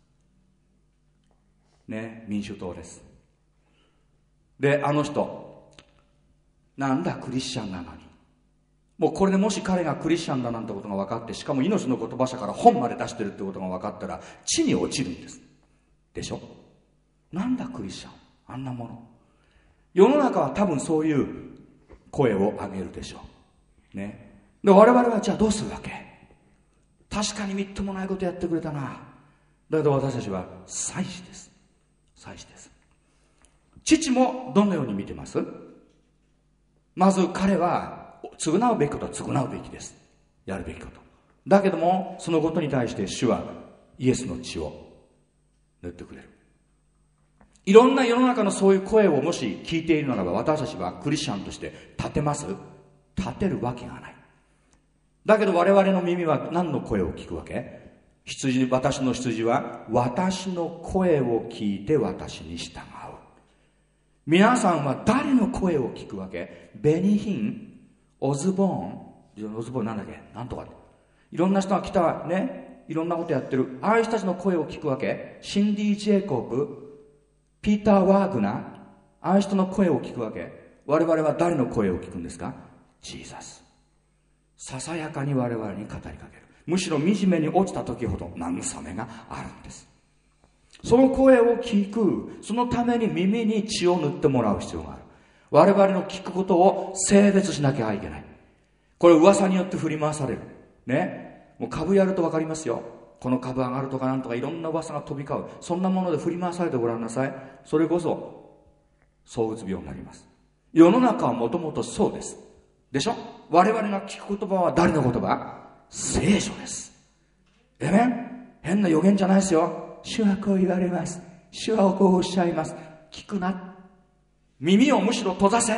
ね。民主党です。で、あの人なんだクリスチャンなのに、もうこれでもし彼がクリスチャンだなんてことが分かって、しかも命の言葉社から本まで出してるってことが分かったら地に落ちるんですでしょ。なんだクリスチャン、あんなもの。世の中は多分そういう声を上げるでしょうね。で、我々はじゃあどうするわけ？確かにみっともないことやってくれたな。だけど私たちは祭司です。祭司です。父もどのように見てます？まず彼は償うべきことは償うべきです。やるべきこと。だけどもそのことに対して主はイエスの血を塗ってくれる。いろんな世の中のそういう声をもし聞いているならば、私たちはクリスチャンとして立てます？立てるわけがない。だけど我々の耳は何の声を聞くわけ？私の羊は私の声を聞いて私に従う。皆さんは誰の声を聞くわけ？ベニヒン、オズボーンなんだっけ、なんとか、いろんな人が来たね、いろんなことやってる、ああいう人たちの声を聞くわけ？シンディ・ジェイコブ、ピーター・ワーグナー、ああいう人の声を聞くわけ？我々は誰の声を聞くんですか？ジーザス。ささやかに我々に語りかける。むしろ惨めに落ちた時ほど慰めがあるんです。その声を聞く、そのために耳に血を塗ってもらう必要がある。我々の聞くことを性別しなきゃいけない。これ噂によって振り回されるね。もう株やると分かりますよ。この株上がるとかなんとかいろんな噂が飛び交う。そんなもので振り回されてごらんなさい。それこそ躁うつ病になります。世の中はもともとそうですでしょ。我々が聞く言葉は誰の言葉？聖書です。えめん、変な予言じゃないですよ。主はこう言われます。主はこうおっしゃいます。聞くな。耳をむしろ閉ざせ。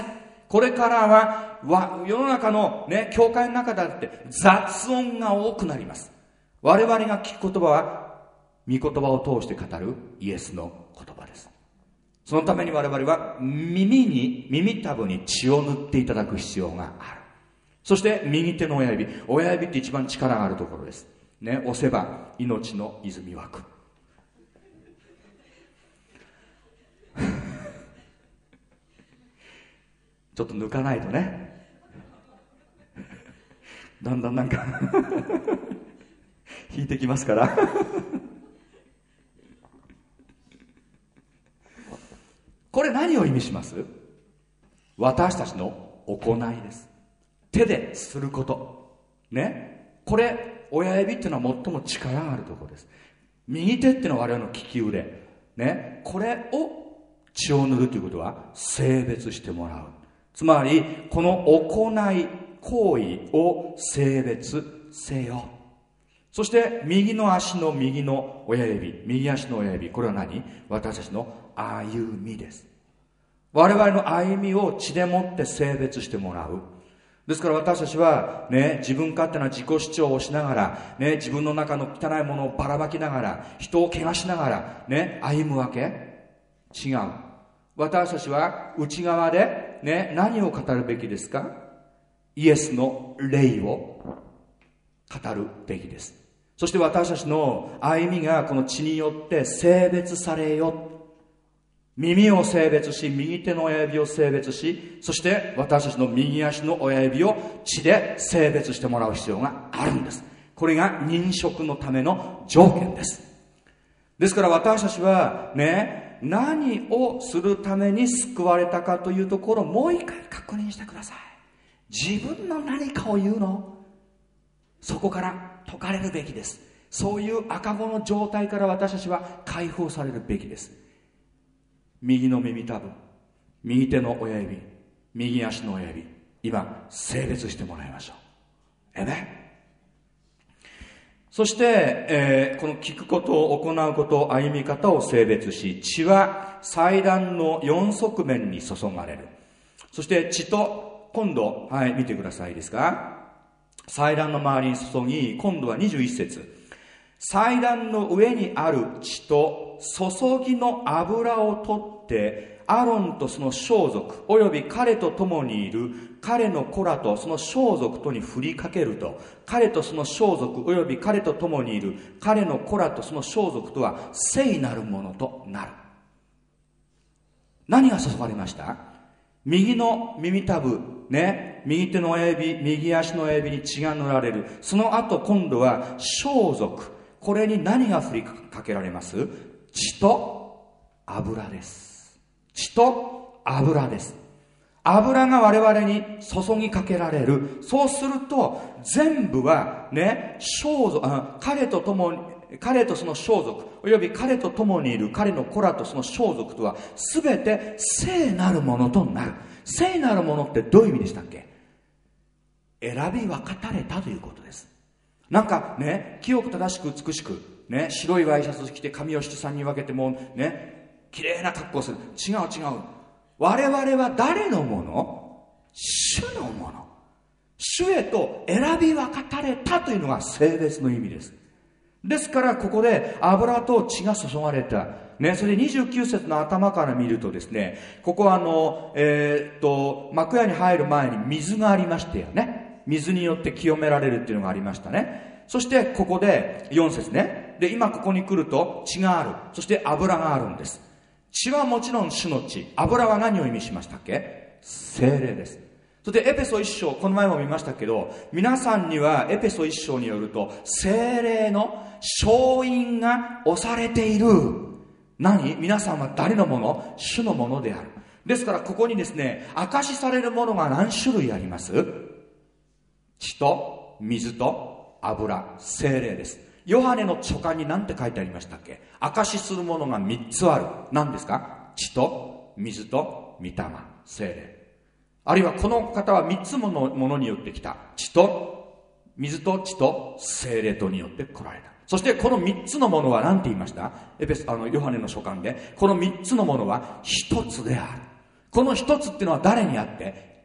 これからは世の中のね、教会の中だって雑音が多くなります。我々が聞く言葉は御言葉を通して語るイエスの言葉です。そのために我々は耳たぶに血を塗っていただく必要がある。そして右手の親指って一番力があるところですね。押せば命の泉湧く。ちょっと抜かないとね、だんだんなんか引いてきますからこれ何を意味します？私たちの行いです。手ですることね。これ親指っていうのは最も力があるところです。右手っていうのは我々の利き腕ね。これを血を塗るということは性別してもらう。つまりこの行い行為を性別せよ。そして右足の親指、これは何？私たちの歩みです。我々の歩みを血でもって性別してもらう。ですから私たちはね、自分勝手な自己主張をしながらね、自分の中の汚いものをばらまきながら、人を汚しながらね、歩むわけ？違う。私たちは内側でね、何を語るべきですか？イエスの霊を語るべきです。そして私たちの歩みがこの血によって性別されよ。耳を性別し、右手の親指を性別し、そして私たちの右足の親指を血で性別してもらう必要があるんです。これが認職のための条件です。ですから私たちはね、何をするために救われたかというところをもう一回確認してください。自分の何かを言うの？そこから解かれるべきです。そういう赤子の状態から私たちは解放されるべきです。右の耳たぶ、右手の親指、右足の親指、今性別してもらいましょう。そして、この聞くことを行うこと、歩み方を性別し、血は祭壇の4側面に注がれる。そして血と今度、はい、見てくださいですか。祭壇の周りに注ぎ、今度は21節。祭壇の上にある血と注ぎの油を取ってアロンとその装束および彼と共にいる彼の子らとその装束とに振りかけると、彼とその装束および彼と共にいる彼の子らとその装束とは聖なるものとなる。何が注がれました？右の耳たぶね、右手の親指、右足の親指に血が塗られる。その後今度は装束、これに何が振りかけられます？血と油です。血と油です。油が我々に注ぎかけられる。そうすると全部はね、彼とその装束および彼と共にいる彼の子らとその装束とは全て聖なるものとなる。聖なるものってどういう意味でしたっけ？選び分かれたということです。なんかね、清く正しく美しくね、白いワイシャツを着て髪を七三に分けてもね、綺麗な格好をする。違う。我々は誰のもの？主のもの。主へと選び分かれたというのが聖別の意味です。ですからここで油と血が注がれた。ね、それで29節の頭から見るとですね、ここは幕屋に入る前に水がありましたよね。水によって清められるっていうのがありましたね。そしてここで4節ね。で、今ここに来ると血がある。そして油があるんです。血はもちろん主の血。油は何を意味しましたっけ？聖霊です。そしてエペソ1章、この前も見ましたけど、皆さんにはエペソ1章によると聖霊の勝因が押されている。皆さんは誰のもの？主のものである。ですからここにですね、証しされるものが何種類あります？血と水と油、聖霊です。ヨハネの書簡に何て書いてありましたっけ？証しするものが3つある。何ですか？血と水と御霊、聖霊。あるいはこの方は3つものによって来た。血と水と血と聖霊とによって来られた。そしてこの3つのものは何て言いました？ヨハネの書簡でこの3つのものは一つである。この一つっていうのは誰にあって？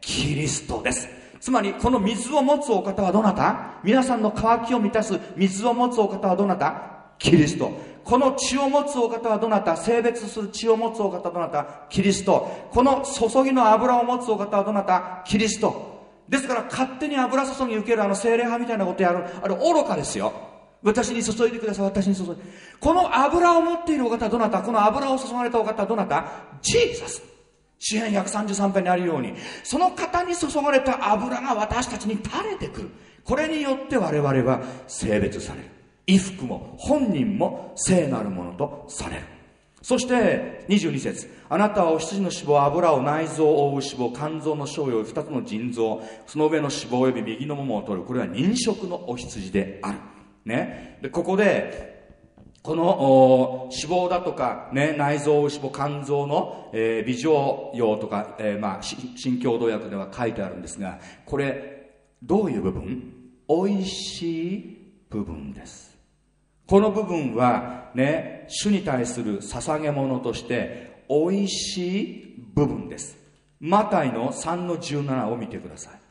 キリストです。つまりこの水を持つお方はどなた？皆さんの渇きを満たす水を持つお方はどなた？キリスト。この血を持つお方はどなた？性別する血を持つお方はどなた？キリスト。この注ぎの油を持つお方はどなた？キリスト。ですから勝手に油注ぎ受ける精霊派みたいなことやる、あれ愚かですよ。私に注いでください、私に注いで。この油を持っているお方はどなた？この油を注がれたお方はどなた？ジーザス。詩編133編にあるように、その方に注がれた油が私たちに垂れてくる。これによって我々は性別される。衣服も本人も聖なるものとされる。そして22節、あなたはお羊の脂肪、油を、内臓を覆う脂肪、肝臓の小葉、2つの腎臓、その上の脂肪および右のももを取る。これは人食のお羊である。ね。で、ここでこの脂肪だとか、ね、内臓脂肪、肝臓の、微状葉とか、新共同訳では書いてあるんですが、これどういう部分？おいしい部分です。この部分はね、主に対する捧げ物としておいしい部分です。マタイの 3-17 を見てください。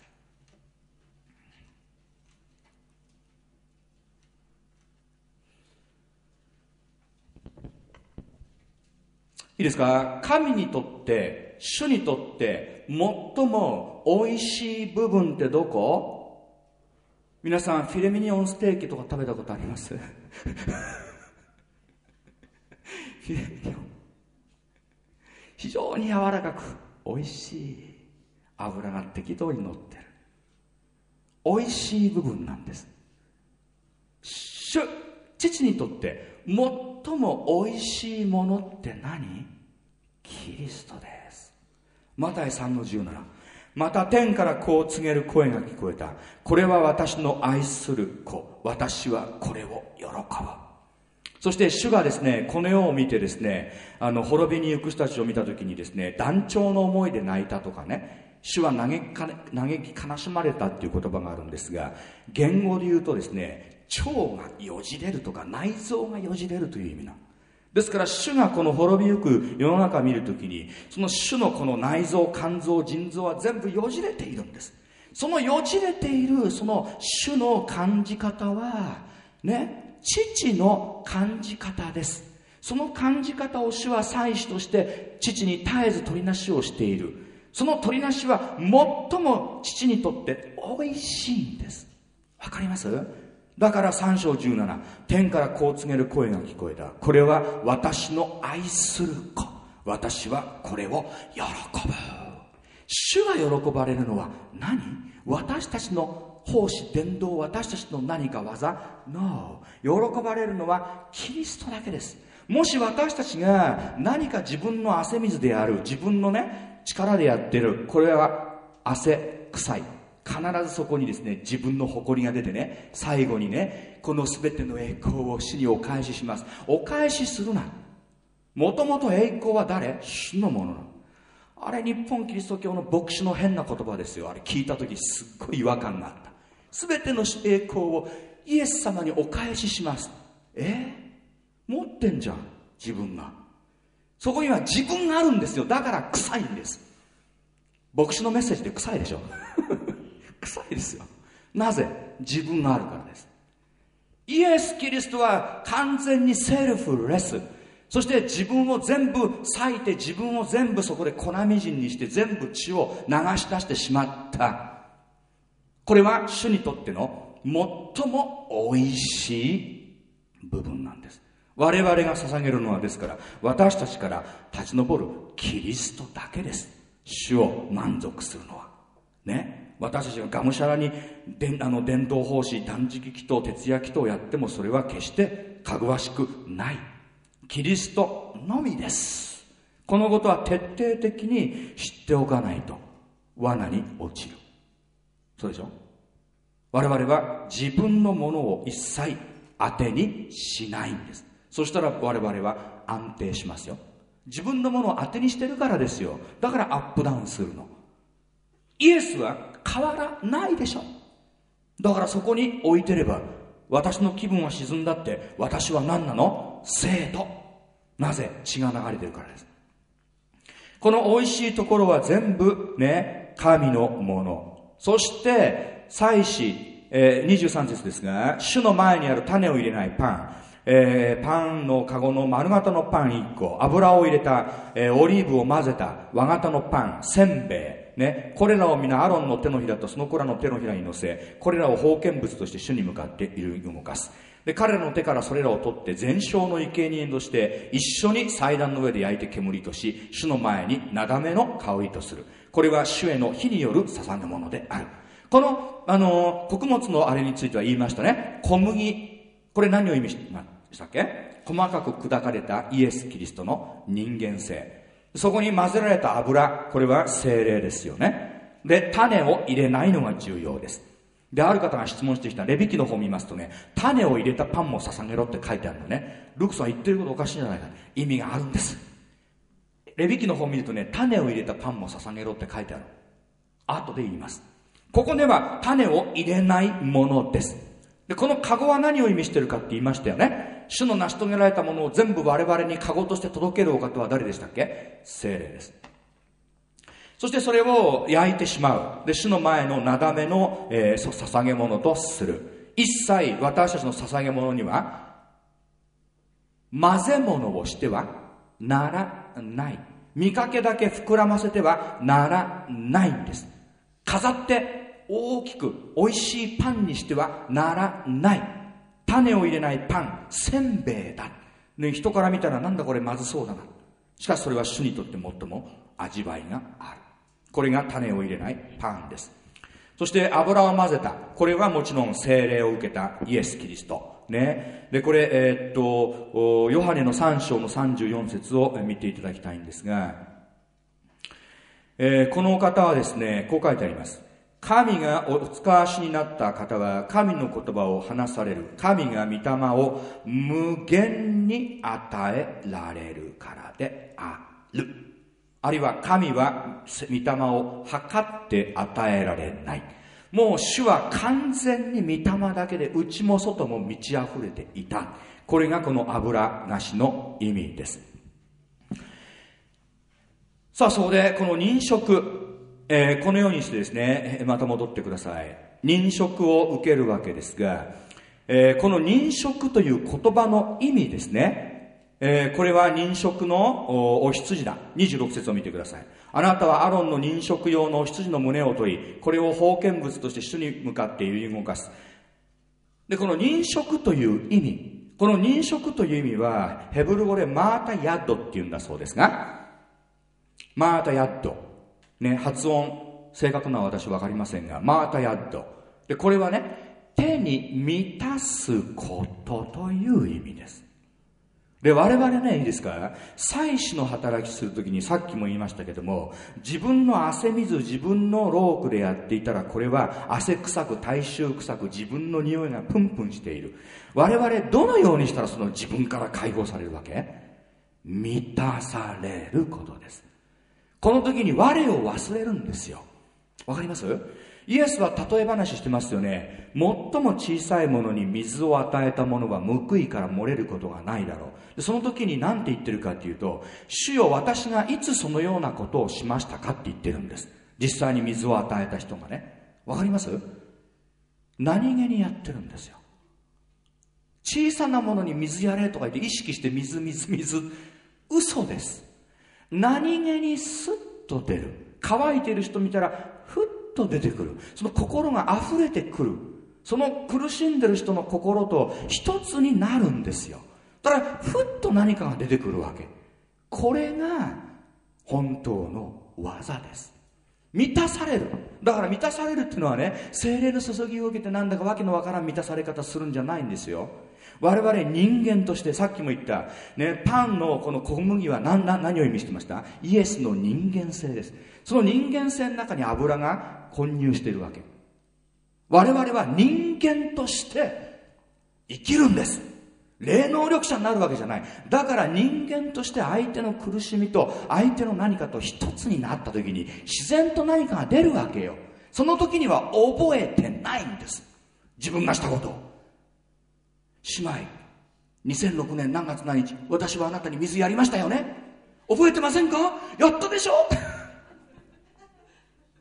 いいですか？神にとって、主にとって最もおいしい部分ってどこ？皆さんフィレミニオンステーキとか食べたことあります？フィレミニオン、非常に柔らかくおいしい油が適当に乗ってるおいしい部分なんです。父にとって最もおいしいものって何？キリストです。マタイ 3-17、 また天からこう告げる声が聞こえた。これは私の愛する子、私はこれを喜ぶ。そして主がですね、この世を見てですね、滅びに行く人たちを見たときにですね、断腸の思いで泣いたとかね、主は嘆き悲しまれたっていう言葉があるんですが、言語で言うとですね、腸がよじれるとか内臓がよじれるという意味なのですから、主がこの滅びゆく世の中を見るときに、その主のこの内臓、肝臓、腎臓は全部よじれているんです。そのよじれているその主の感じ方はね、父の感じ方です。その感じ方を主は祭司として父に絶えず取りなしをしている。その取りなしは最も父にとっておいしいんです。わかります？だから3-17、天からこう告げる声が聞こえた。これは私の愛する子、私はこれを喜ぶ。主が喜ばれるのは何？私たちの奉仕伝道、私たちの何か技？ No。 喜ばれるのはキリストだけです。もし私たちが何か自分の汗水である、自分のね力でやっている、これは汗臭い。必ずそこにですね、自分の誇りが出てね、最後にね、この全ての栄光を主にお返しします。お返しするな。もともと栄光は誰？主のものなの。あれ、日本キリスト教の牧師の変な言葉ですよ。あれ聞いた時すっごい違和感があった。全ての栄光をイエス様にお返しします。持ってんじゃん、自分が。そこには自分があるんですよ。だから臭いんです。牧師のメッセージって臭いでしょ臭いですよ。なぜ？自分があるからです。イエス・キリストは完全にセルフレス。そして自分を全部割いて、自分を全部そこで粉みじんにして、全部血を流し出してしまった。これは主にとっての最もおいしい部分なんです。我々が捧げるのはですから、私たちから立ち上るキリストだけです。主を満足するのはね。私たちががむしゃらに伝道奉仕、断食祈祷、徹夜祈祷をやっても、それは決してかぐわしくない。キリストのみです。このことは徹底的に知っておかないと罠に落ちる。そうでしょ。我々は自分のものを一切当てにしないんです。そしたら我々は安定しますよ。自分のものを当てにしてるからですよ。だからアップダウンするの。イエスは変わらないでしょ。だからそこに置いてれば、私の気分は沈んだって、私は何なの？生徒。なぜ？血が流れてるからです。この美味しいところは全部ね、 神のもの。そして祭司、23節ですが、主の前にある種を入れないパン、パンのカゴの丸型のパン1個、油を入れた、オリーブを混ぜた和型のパン、せんべい、ね、これらを皆アロンの手のひらとその子らの手のひらに乗せ、これらを奉献物として主に向かって動かす。で、彼らの手からそれらを取って全焼の生贄として一緒に祭壇の上で焼いて煙とし、主の前になだめの香りとする。これは主への火による捧げ物である。この、穀物のあれについては言いましたね。小麦。これ何を意味したっけ？細かく砕かれたイエス・キリストの人間性。そこに混ぜられた油。これは聖霊ですよね。で、種を入れないのが重要です。で、ある方が質問してきたレビ記の方を見ますとね、種を入れたパンも捧げろって書いてあるのね。ルクさん言ってることおかしいんじゃないか。意味があるんです。レビ記の方を見るとね、種を入れたパンも捧げろって書いてある。後で言います。ここでは種を入れないものです。で、このカゴは何を意味しているかって言いましたよね。主の成し遂げられたものを全部我々にカゴとして届けるお方は誰でしたっけ？聖霊です。そしてそれを焼いてしまう。で、主の前のなだめの、捧げ物とする。一切私たちの捧げ物には混ぜ物をしてはならない。見かけだけ膨らませてはならないんです。飾って大きく美味しいパンにしてはならない。種を入れないパン、せんべいだ、ね、人から見たらなんだこれまずそうだな。しかしそれは主にとって最も味わいがある。これが種を入れないパンです。そして油を混ぜた。これはもちろん聖霊を受けたイエス・キリスト。ね。で、これ、ヨハネの3章の34節を見ていただきたいんですが、この方はですね、こう書いてあります。神がお使わしになった方は神の言葉を話される。神が御霊を無限に与えられるからである。あるいは神は御霊を測って与えられない。もう主は完全に御霊だけで内も外も満ち溢れていた。これがこの油なしの意味です。さあ、そこでこの認職、このようにしてですね、また戻ってください。認職を受けるわけですが、この認職という言葉の意味ですね、これは認職のお羊だ。26節を見てください。あなたはアロンの認職用のお羊の胸を取り、これを奉献物として主に向かって揺り動かす。で、この認職という意味、この認職という意味はヘブル語でマータヤッドっていうんだそうですが、マータヤッドね、発音正確なのは私分かりませんが、マータヤッドで、これはね、手に満たすことという意味です。で、我々ね、いいですか、祭司の働きするときにさっきも言いましたけども、自分の汗水、自分のロークでやっていたら、これは汗臭く、体臭臭く、自分の匂いがプンプンしている。我々どのようにしたらその自分から解放されるわけ？満たされることです。この時に我を忘れるんですよ。わかります？イエスは例え話してますよね。最も小さいものに水を与えたものは報いから漏れることがないだろう。でその時に何て言ってるかっていうと、主よ、私がいつそのようなことをしましたかって言ってるんです。実際に水を与えた人がね。わかります？何気にやってるんですよ。小さなものに水やれとか言って意識して水、嘘です。何気にスッと出る。乾いている人見たらふっと出てくる。その心が溢れてくる。その苦しんでる人の心と一つになるんですよ。だからふっと何かが出てくるわけ。これが本当の技です。満たされる。だから満たされるっていうのはね、聖霊の注ぎを受けてなんだかわけのわからん満たされ方するんじゃないんですよ。我々人間として、さっきも言った、ね、パンのこの小麦は何を意味してました？イエスの人間性です。その人間性の中に油が混入しているわけ。我々は人間として生きるんです。霊能力者になるわけじゃない。だから人間として相手の苦しみと相手の何かと一つになった時に自然と何かが出るわけよ。その時には覚えてないんです。自分がしたことを。姉妹、2006年何月何日、私はあなたに水やりましたよね。覚えてませんか？やったでしょ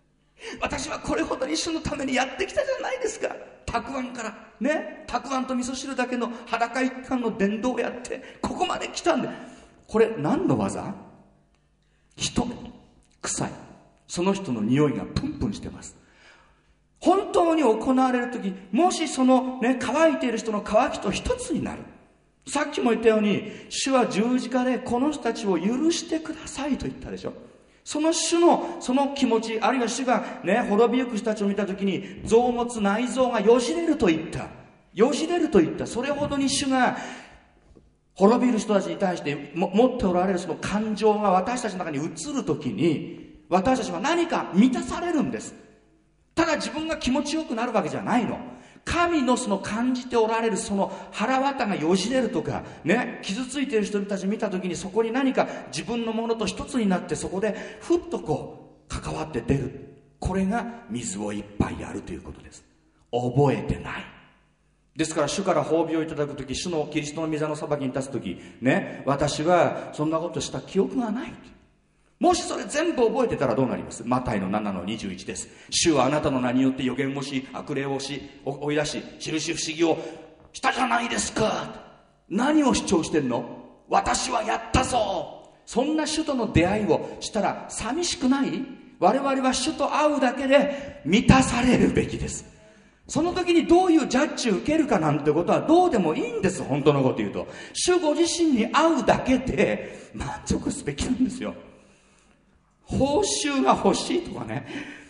私はこれほどに主のためにやってきたじゃないですか。たくあんからね、たくあんと味噌汁だけの裸一貫の伝道をやってここまで来たんで、これ何の技？人臭い、その人の匂いがプンプンしてます。本当に行われる時、もしそのね、乾いている人の渇きと一つになる。さっきも言ったように、主は十字架でこの人たちを許してくださいと言ったでしょ。その主のその気持ち、あるいは主がね、滅びゆく人たちを見たときに、臓物内臓がよじれると言った。よじれると言った。それほどに主が滅びる人たちに対して持っておられるその感情が私たちの中に移るときに、私たちは何か満たされるんです。ただ自分が気持ちよくなるわけじゃないの。神のその感じておられるその腹渡がよじれるとかね、傷ついている人たち見たときに、そこに何か自分のものと一つになって、そこでふっとこう関わって出る。これが水をいっぱいやるということです。覚えてない。ですから主から褒美をいただくとき、主のキリストの御座の裁きに立つときね、私はそんなことした記憶がない。もしそれ全部覚えてたらどうなります？マタイの7の21です。主はあなたの名によって予言をし、悪霊を追い出し、印不思議をしたじゃないですか。何を主張してんの？私はやったぞ。そんな主との出会いをしたら寂しくない？我々は主と会うだけで満たされるべきです。その時にどういうジャッジを受けるかなんてことはどうでもいいんです。本当のこと言うと、主ご自身に会うだけで満足すべきなんですよ。報酬が欲しいとかね、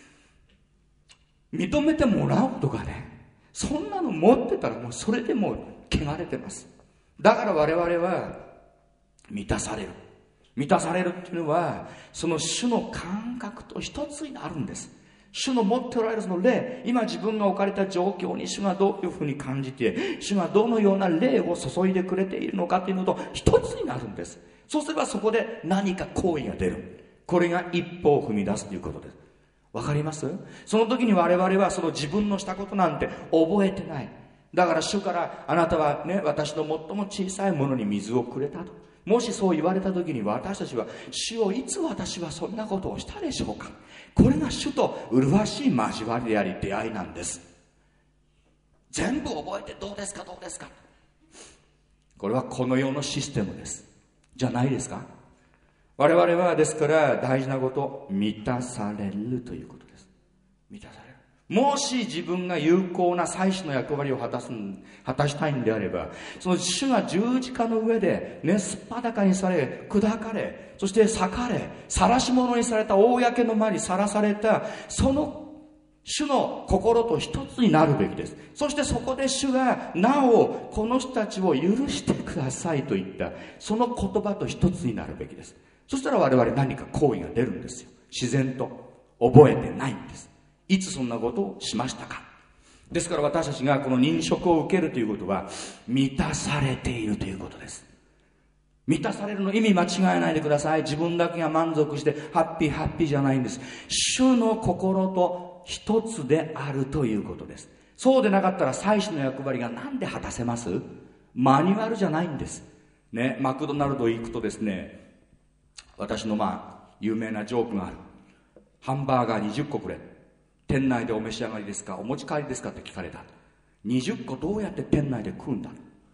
認めてもらうとかね、そんなの持ってたらもうそれでもう汚れてます。だから我々は満たされる。満たされるっていうのは、その主の感覚と一つになるんです。主の持っておられるその霊、今自分が置かれた状況に主がどういうふうに感じて、主がどのような霊を注いでくれているのかというのと一つになるんです。そうすればそこで何か行為が出る。これが一歩を踏み出すということです。わかります？その時に我々はその自分のしたことなんて覚えてない。だから主から、あなたはね、私の最も小さいものに水をくれたと。もしそう言われた時に、私たちは、主よ、いつ私はそんなことをしたでしょうか。これが主と麗しい交わりであり出会いなんです。全部覚えてどうですかどうですか。これはこの世のシステムです。じゃないですか。我々はですから大事なこと、満たされるということです。満たされる。もし自分が有効な祭司の役割を果たしたいんであれば、その主が十字架の上でね、すっぱだかにされ、砕かれ、そして裂かれ、晒し者にされた、公の間にさらされた、その主の心と一つになるべきです。そしてそこで主がなおこの人たちを許してくださいと言った、その言葉と一つになるべきです。そしたら我々何か行為が出るんですよ。自然と。覚えてないんです。いつそんなことをしましたか。ですから私たちがこの認職を受けるということは、満たされているということです。満たされるの意味間違えないでください。自分だけが満足してハッピーじゃないんです。主の心と一つであるということです。そうでなかったら祭司の役割が何で果たせます？マニュアルじゃないんですね。マクドナルド行くとですね、私の有名なジョークがある。ハンバーガー20個くれ、店内でお召し上がりですか、お持ち帰りですかって聞かれた。20個どうやって店内で食うんだ。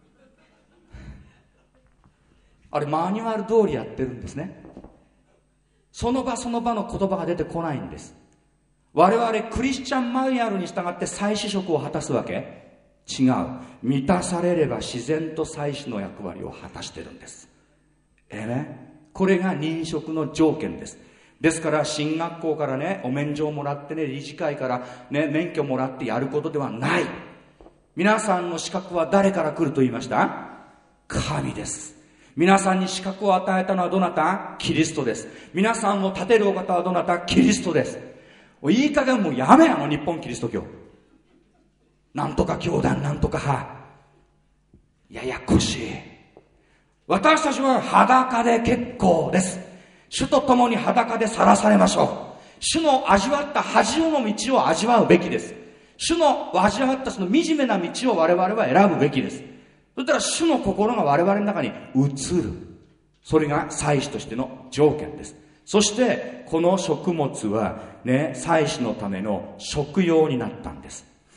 あれマニュアル通りやってるんですね。その場その場の言葉が出てこないんです。我々クリスチャンマニュアルに従って祭司職を果たすわけ？違う。満たされれば自然と祭司の役割を果たしてるんです。これが認職の条件です。ですから進学校からね、お免状もらってね、理事会からね、免許もらってやることではない。皆さんの資格は誰から来ると言いました？神です。皆さんに資格を与えたのはどなた？キリストです。皆さんを立てるお方はどなた？キリストです。いい加減もうやめ、日本キリスト教。なんとか教団、なんとか派。ややこしい。私たちは裸で結構です。主と共に裸でさらされましょう。主の味わった恥の道を味わうべきです。主の味わったその惨めな道を我々は選ぶべきです。そしたら主の心が我々の中に移る。それが祭司としての条件です。 そしてこの食物はね、祭司のための食用になったんです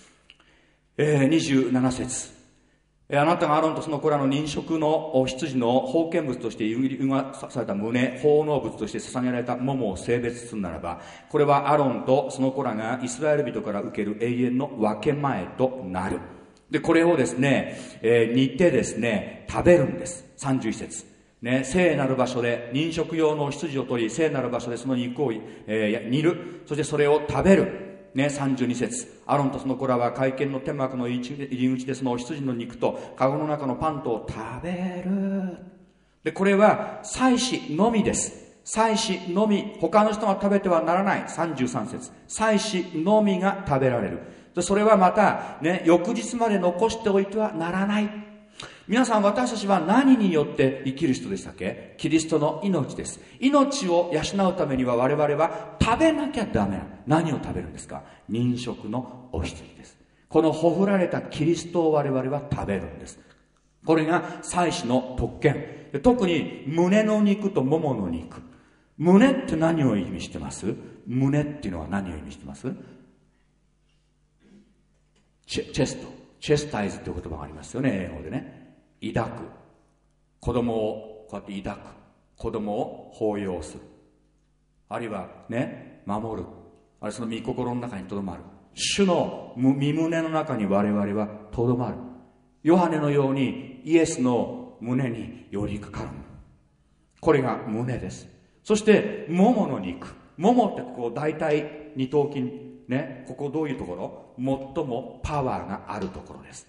。27節、あなたがアロンとその子らの認食の羊の封建物として湯がされた胸、奉納物として捧げられた桃を性別するならば、これはアロンとその子らがイスラエル人から受ける永遠の分け前となる。で、これをですね、煮てですね、食べるんです。31節。ね、聖なる場所で認食用の羊を取り、聖なる場所でその肉を、煮る。そしてそれを食べる。ね、32節。アロンとその子らは会見の天幕の入り口でその羊の肉とカゴの中のパンとを食べる。で、これは祭司のみです。祭司のみ、他の人が食べてはならない。33節。祭司のみが食べられる。で、それはまたね、翌日まで残しておいてはならない。皆さん、私たちは何によって生きる人でしたっけ？キリストの命です。命を養うためには我々は食べなきゃダメな。何を食べるんですか？認食のお羊です。このほふられたキリストを我々は食べるんです。これが祭司の特権。特に胸の肉とももの肉。胸って何を意味してます？胸っていうのは何を意味してます？チェスト。チェスタイズっていう言葉がありますよね、英語でね。抱く。子供をこうやって抱く。子供を抱擁する。あるいはね、守る。あるいはその御心の中にとどまる。主の身胸の中に我々はとどまる。ヨハネのようにイエスの胸に寄りかかる。これが胸です。そしてももの肉。ももってここ大腿二頭筋ね、ここどういうところ？最もパワーがあるところです。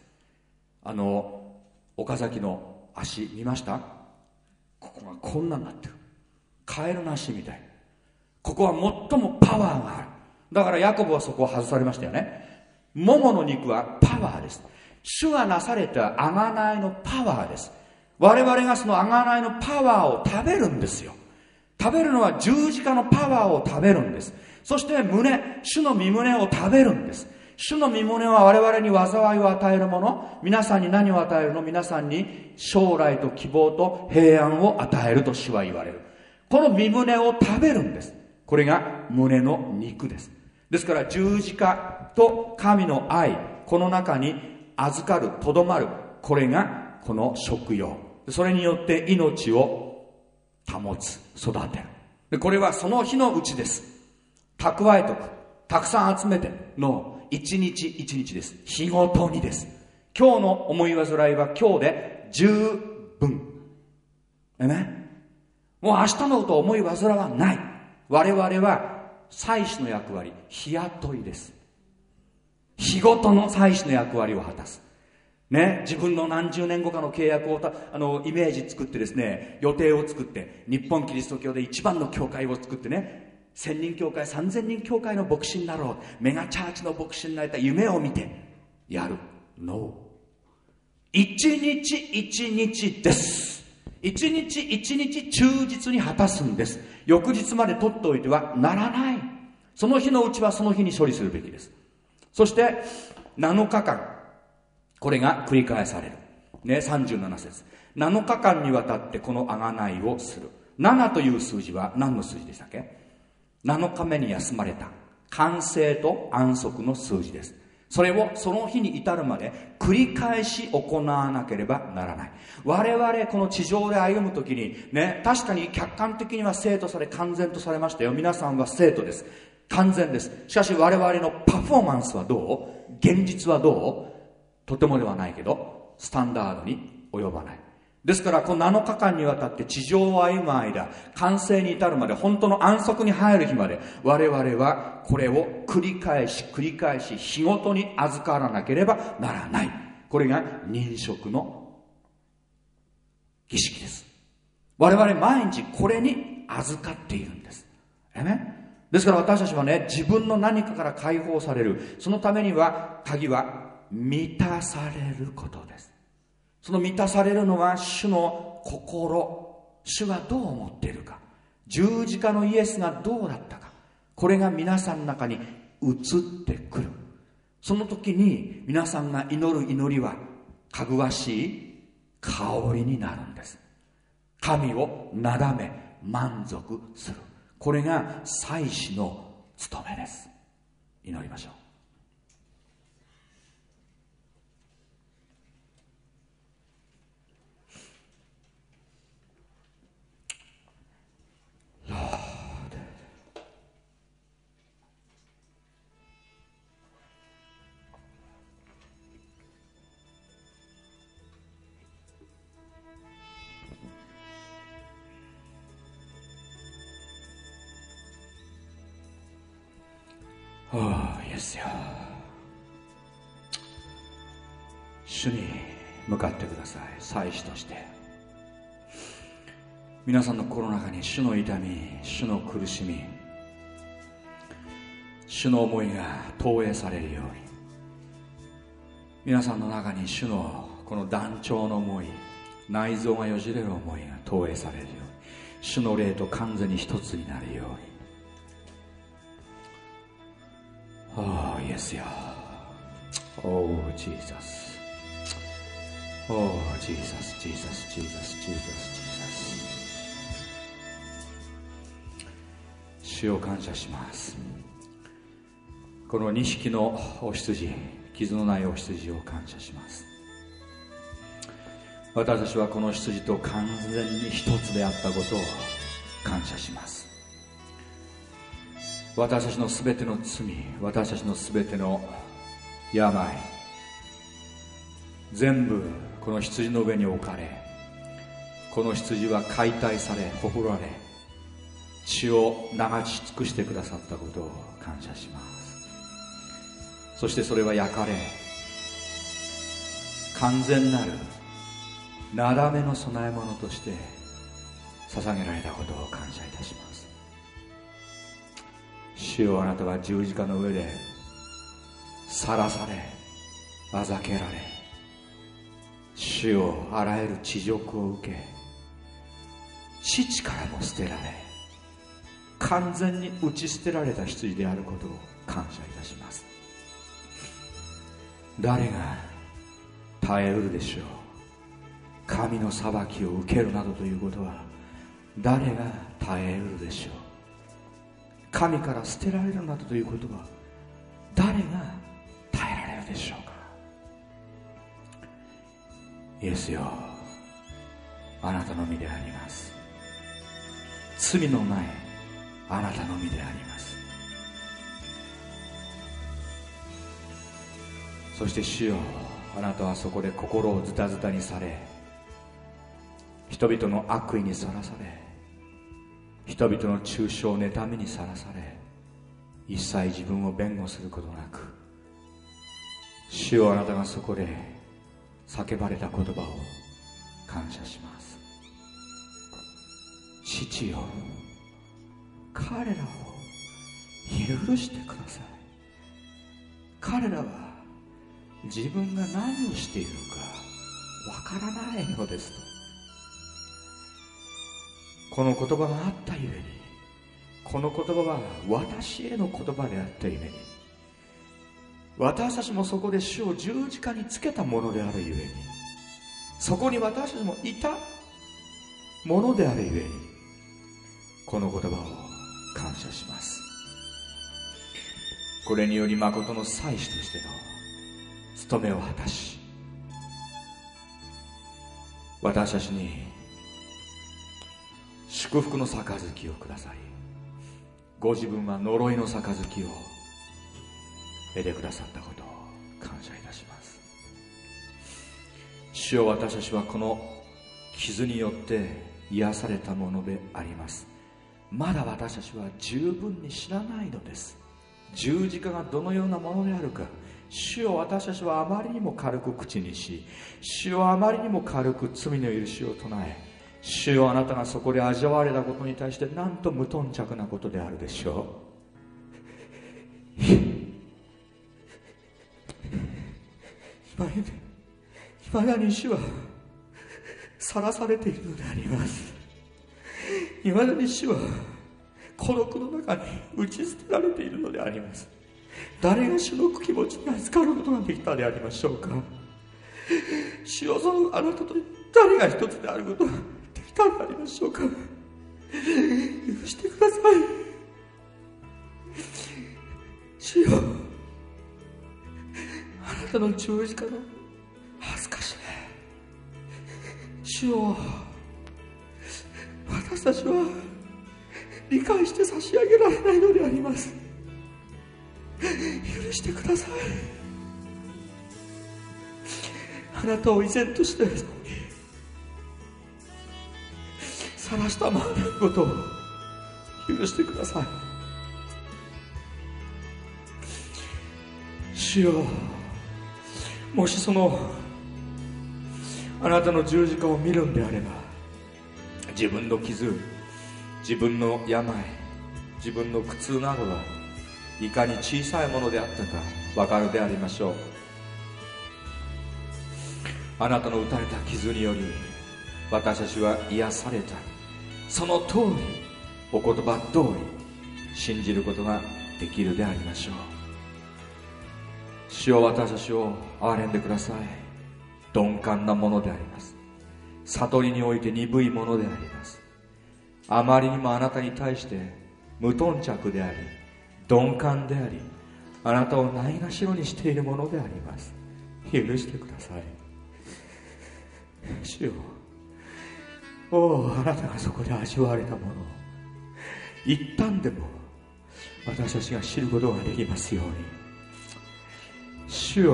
岡崎の足見ました？ここがこんなになってる。カエルの足みたい。ここは最もパワーがある。だからヤコブはそこを外されましたよね。ももの肉はパワーです。主がなされた贖いのパワーです。我々がその贖いのパワーを食べるんですよ。食べるのは十字架のパワーを食べるんです。そして主の身胸を食べるんです。主の身胸は我々に災いを与えるもの。皆さんに何を与えるの？皆さんに将来と希望と平安を与えると主は言われる。この身胸を食べるんです。これが胸の肉です。ですから十字架と神の愛、この中に預かる、とどまる。これがこの食用。それによって命を保つ、育てる。で、これはその日のうちです。蓄えとく。たくさん集めての一日一日です。日ごとにです。今日の思い煩いは今日で十分。もう明日のことを思い煩わない。我々は祭司の役割、日雇いです。日ごとの祭司の役割を果たす。ね、自分の何十年後かの契約をイメージ作ってですね、予定を作って、日本キリスト教で一番の教会を作ってね、1000人教会、3000人教会の牧師になろう。メガチャーチの牧師になりたい夢を見て、やる。No。一日一日です。一日一日忠実に果たすんです。翌日まで取っておいてはならない。その日のうちはその日に処理するべきです。そして、7日間。これが繰り返される。ね、37節。7日間にわたってこの贖いをする。7という数字は何の数字でしたっけ？7日目に休まれた。完成と安息の数字です。それをその日に至るまで繰り返し行わなければならない。我々この地上で歩むときにね、確かに客観的には生とされ完全とされましたよ。皆さんは生徒です。完全です。しかし我々のパフォーマンスはどう？現実はどう？とてもではないけど、スタンダードに及ばない。ですからこの7日間にわたって地上を歩む間、完成に至るまで、本当の安息に入る日まで、我々はこれを繰り返し日ごとに預からなければならない。これが認食の儀式です。我々毎日これに預かっているんです。ですから私たちはね、自分の何かから解放される。そのためには鍵は満たされることです。その満たされるのは主の心。主がどう思っているか。十字架のイエスがどうだったか。これが皆さんの中に移ってくる。その時に皆さんが祈る祈りはかぐわしい香りになるんです。神をなだめ満足する。 これが祭司の務めです。祈りましょう。イエスよ、主に向かってください。祭司として皆さんの心の中に主の痛み、主の苦しみ、主の思いが投影されるように、皆さんの中に主のこの断腸の思い、内臓がよじれる思いが投影されるように、主の霊と完全に一つになるように。イエスよ、ジーザス、ジーザス、ジーザス、ジーザス、ジーザス、ジーザス。主を感謝します。この2匹のお羊、傷のないお羊を感謝します。私たちはこの羊と完全に一つであったことを感謝します。私たちのすべての罪、私たちのすべての病、全部この羊の上に置かれ、この羊は解体され、ほふられ、血を流し尽くしてくださったことを感謝します。そしてそれは焼かれ、完全なるなだめの供え物として捧げられたことを感謝いたします。主よ、あなたは十字架の上でさらされ、あざけられ、主よ、あらゆる恥辱を受け、父からも捨てられ、完全に打ち捨てられた羊であることを感謝いたします。誰が耐えうるでしょう。神の裁きを受けるなどということは誰が耐えうるでしょう。神から捨てられるなどということは誰が耐えられるでしょうか。イエスよ、あなたの身であります。罪のないあなたの身であります。そして主よ、あなたはそこで心をズタズタにされ、人々の悪意にさらされ、人々の中傷妬みにさらされ、一切自分を弁護することなく、主よ、あなたがそこで叫ばれた言葉を感謝します。父よ、彼らを許してください。彼らは自分が何をしているのかわからないのですと。この言葉があったゆえに、この言葉は私への言葉であったゆえに、私たちもそこで主を十字架につけたものであるゆえに、そこに私たちもいたものであるゆえに、この言葉を感謝します。これにより誠の祭司としての務めを果たし、私たちに祝福の杯をください。ご自分は呪いの杯を得てくださったことを感謝いたします。主よ、私たちはこの傷によって癒されたものであります。まだ私たちは十分に知らないのです。十字架がどのようなものであるか、主よ、私たちはあまりにも軽く口にし、主よ、あまりにも軽く罪の許しを唱え、主よ、あなたがそこで味わわれたことに対してなんと無頓着なことであるでしょう。いまだに主はさらされているのであります。いまだに主は孤独の中に打ち捨てられているのであります。誰が主の気持ちに預かることができたでありましょうか。主よ、そのあなたと誰が一つであることができたでありましょうか。許してください。主よ、あなたの十字架の恥ずかしい主よ、私たちは理解して差し上げられないのであります。許してください。あなたを依然として晒したままのことを許してください。主よ、もしそのあなたの十字架を見るんであれば、自分の傷、自分の病、自分の苦痛などがいかに小さいものであったか分かるでありましょう。あなたの打たれた傷により私たちは癒された。その通り、お言葉通り信じることができるでありましょう。主よ、私たちを憐れんでください。鈍感なものであります。悟りにおいて鈍いものであります。あまりにもあなたに対して無頓着であり、鈍感であり、あなたをないがしろにしているものであります。許してください。主よ、あなたがそこで味わわれたものを一旦でも私たちが知ることができますように。主よ、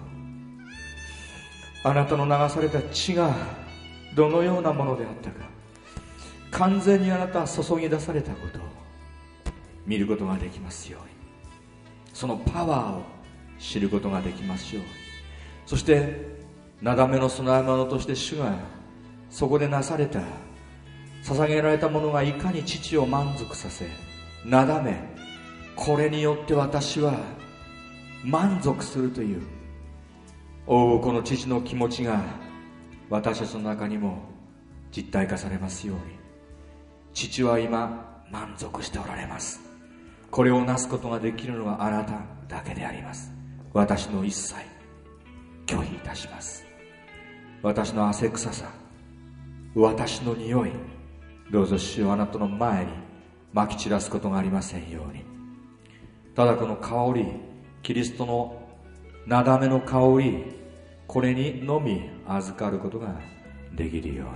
あなたの流された血がどのようなものであったか、完全にあなたは注ぎ出されたことを見ることができますように、そのパワーを知ることができますように。そしてなだめの供え物として主がそこでなされた、捧げられたものがいかに父を満足させ、なだめ、これによって私は満足するという、この父の気持ちが私たちの中にも実体化されますように。父は今満足しておられます。これをなすことができるのはあなただけであります。私の一切拒否いたします。私の汗臭さ、私の匂い、どうぞ主よ、あなたの前にまき散らすことがありませんように。ただこの香り、キリストのなだめの香り、これにのみ預かることができるように。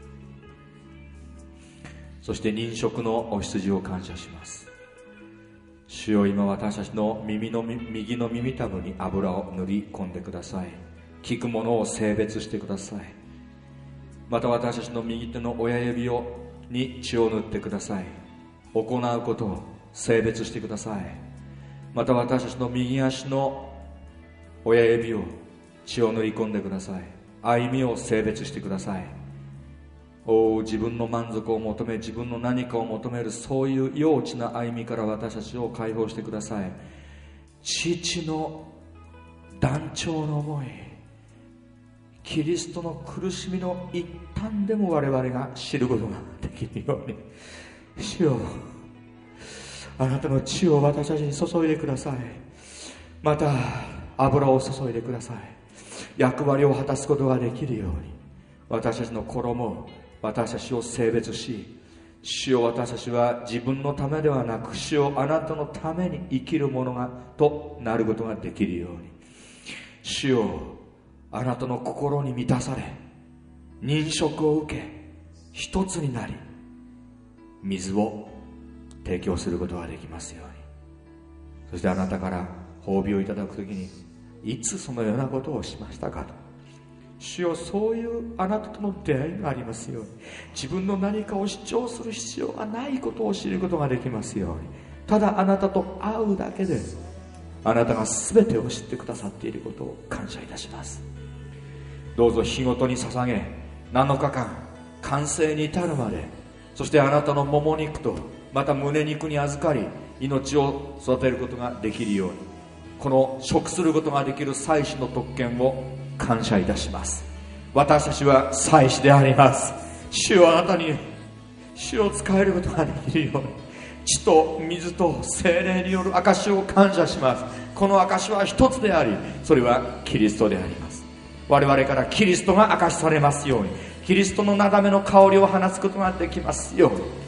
そして認職のお羊を感謝します。主よ、今私たちの右の耳たぶに油を塗り込んでください。聞くものを性別してください。また私たちの右手の親指に血を塗ってください。行うことを性別してください。また私たちの右足の親指を血を塗り込んでください。歩みを性別してください。自分の満足を求め、自分の何かを求める、そういう幼稚な歩みから私たちを解放してください。父の断腸の思い、キリストの苦しみの一端でも我々が知ることができるように。主よ、あなたの血を私たちに注いでください。また油を注いでください。役割を果たすことができるように、私たちの衣、私たちを性別し、主よ、私たちは自分のためではなく、主よ、あなたのために生きるものとなることができるように。主よ、あなたの心に満たされ、認職を受け、一つになり、水を提供することができますように。そしてあなたから褒美をいただくときに、いつそのようなことをしましたかと、主よ、そういうあなたとの出会いがありますように。自分の何かを主張する必要がないことを知ることができますように。ただあなたと会うだけで、あなたが全てを知ってくださっていることを感謝いたします。どうぞ日ごとに捧げ、7日間完成に至るまで、そしてあなたのもも肉とまた胸肉に預かり、命を育てることができるように、この食することができる祭司の特権を感謝いたします。私たちは祭司であります。主よ、あなたに主を使えることができるように、血と水と聖霊による証を感謝します。この証は一つであり、それはキリストであります。我々からキリストが証しされますように、キリストのなだめの香りを放つことができますように、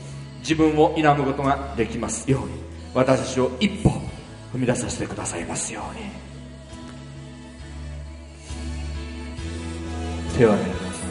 自分を否むことができますように、私たちを一歩踏み出させてくださいますように。手を挙げてください。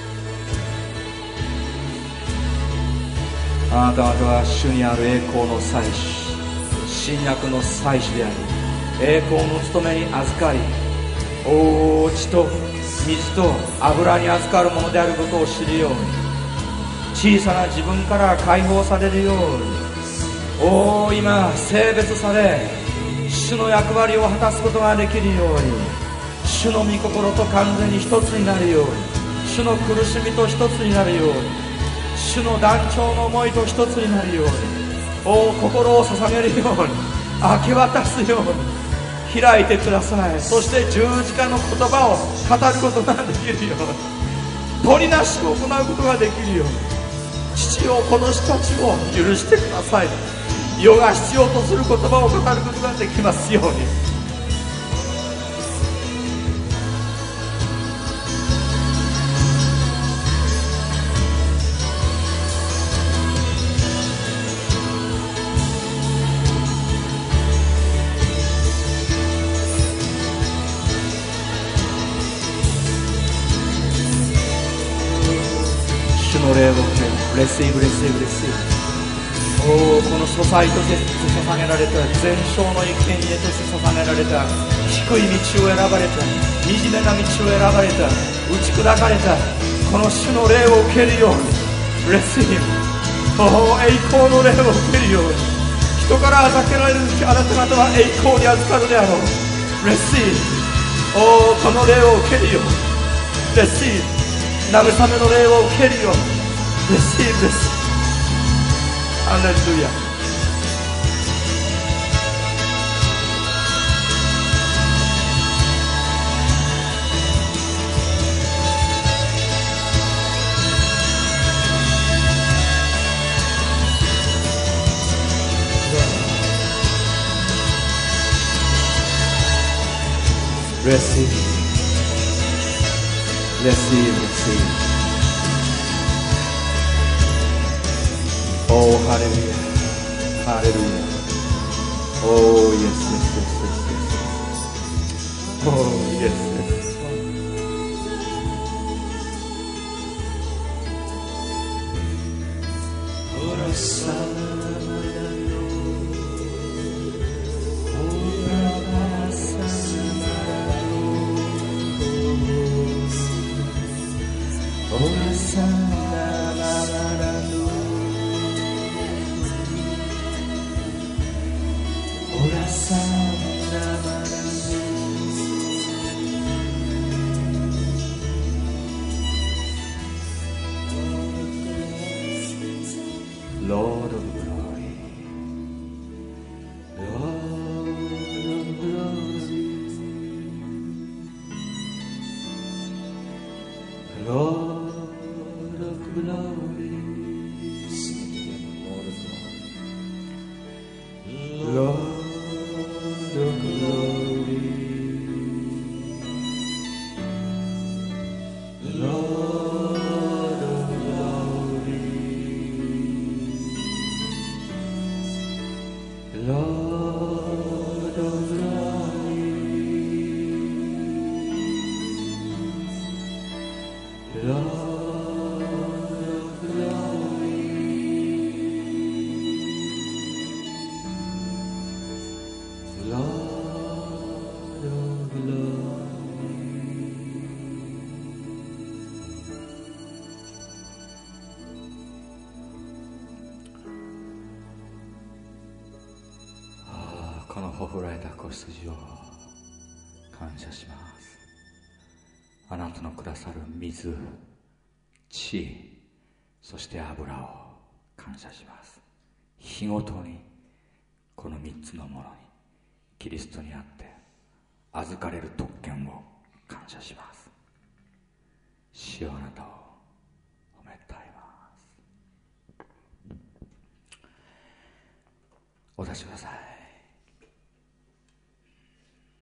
あなた方は主にある栄光の祭司、新約の祭司であり、栄光の務めに預かり、血と水と油に預かるものであることを知るように、小さな自分から解放されるように、今性別され、主の役割を果たすことができるように、主の御心と完全に一つになるように、主の苦しみと一つになるように、主の断腸の思いと一つになるように、心を捧げるように、明け渡すように開いてください。そして十字架の言葉を語ることができるように、取りなしを行うことができるように、父よこの人たちを許してください。世が必要とする言葉を語ることができますように。主の霊をレシーブレシーブレシーブ。この素材として捧げられた、全焼の生贄として捧げられた、低い道を選ばれた、惨めな道を選ばれた、打ち砕かれた、この主の霊を受けるようにレシーブ。栄光の霊を受けるように、人から預けられるあなた方は栄光に預かるであろう。レシーブ。この霊を受けるようにレシーブ。慰めの霊を受けるようにレシーブです。ハレルヤ。Receive, receive, receive. Oh, hallelujah, hallelujah. Oh, yes, yes, yes, yes, yes. Oh, yes, yes. Lord of glory, Lord of glory, Lord of glory, Lord of glory, Lord of glory, Lord of glory, Lord of glory, Lord of glory. このほふられた子羊を感謝します。あなたのくださる水、地、そして油を感謝します。日ごとにこの3つのものにキリストにあって預かれる特権を感謝します。主よ、あなたを褒めたいます。お立ちください。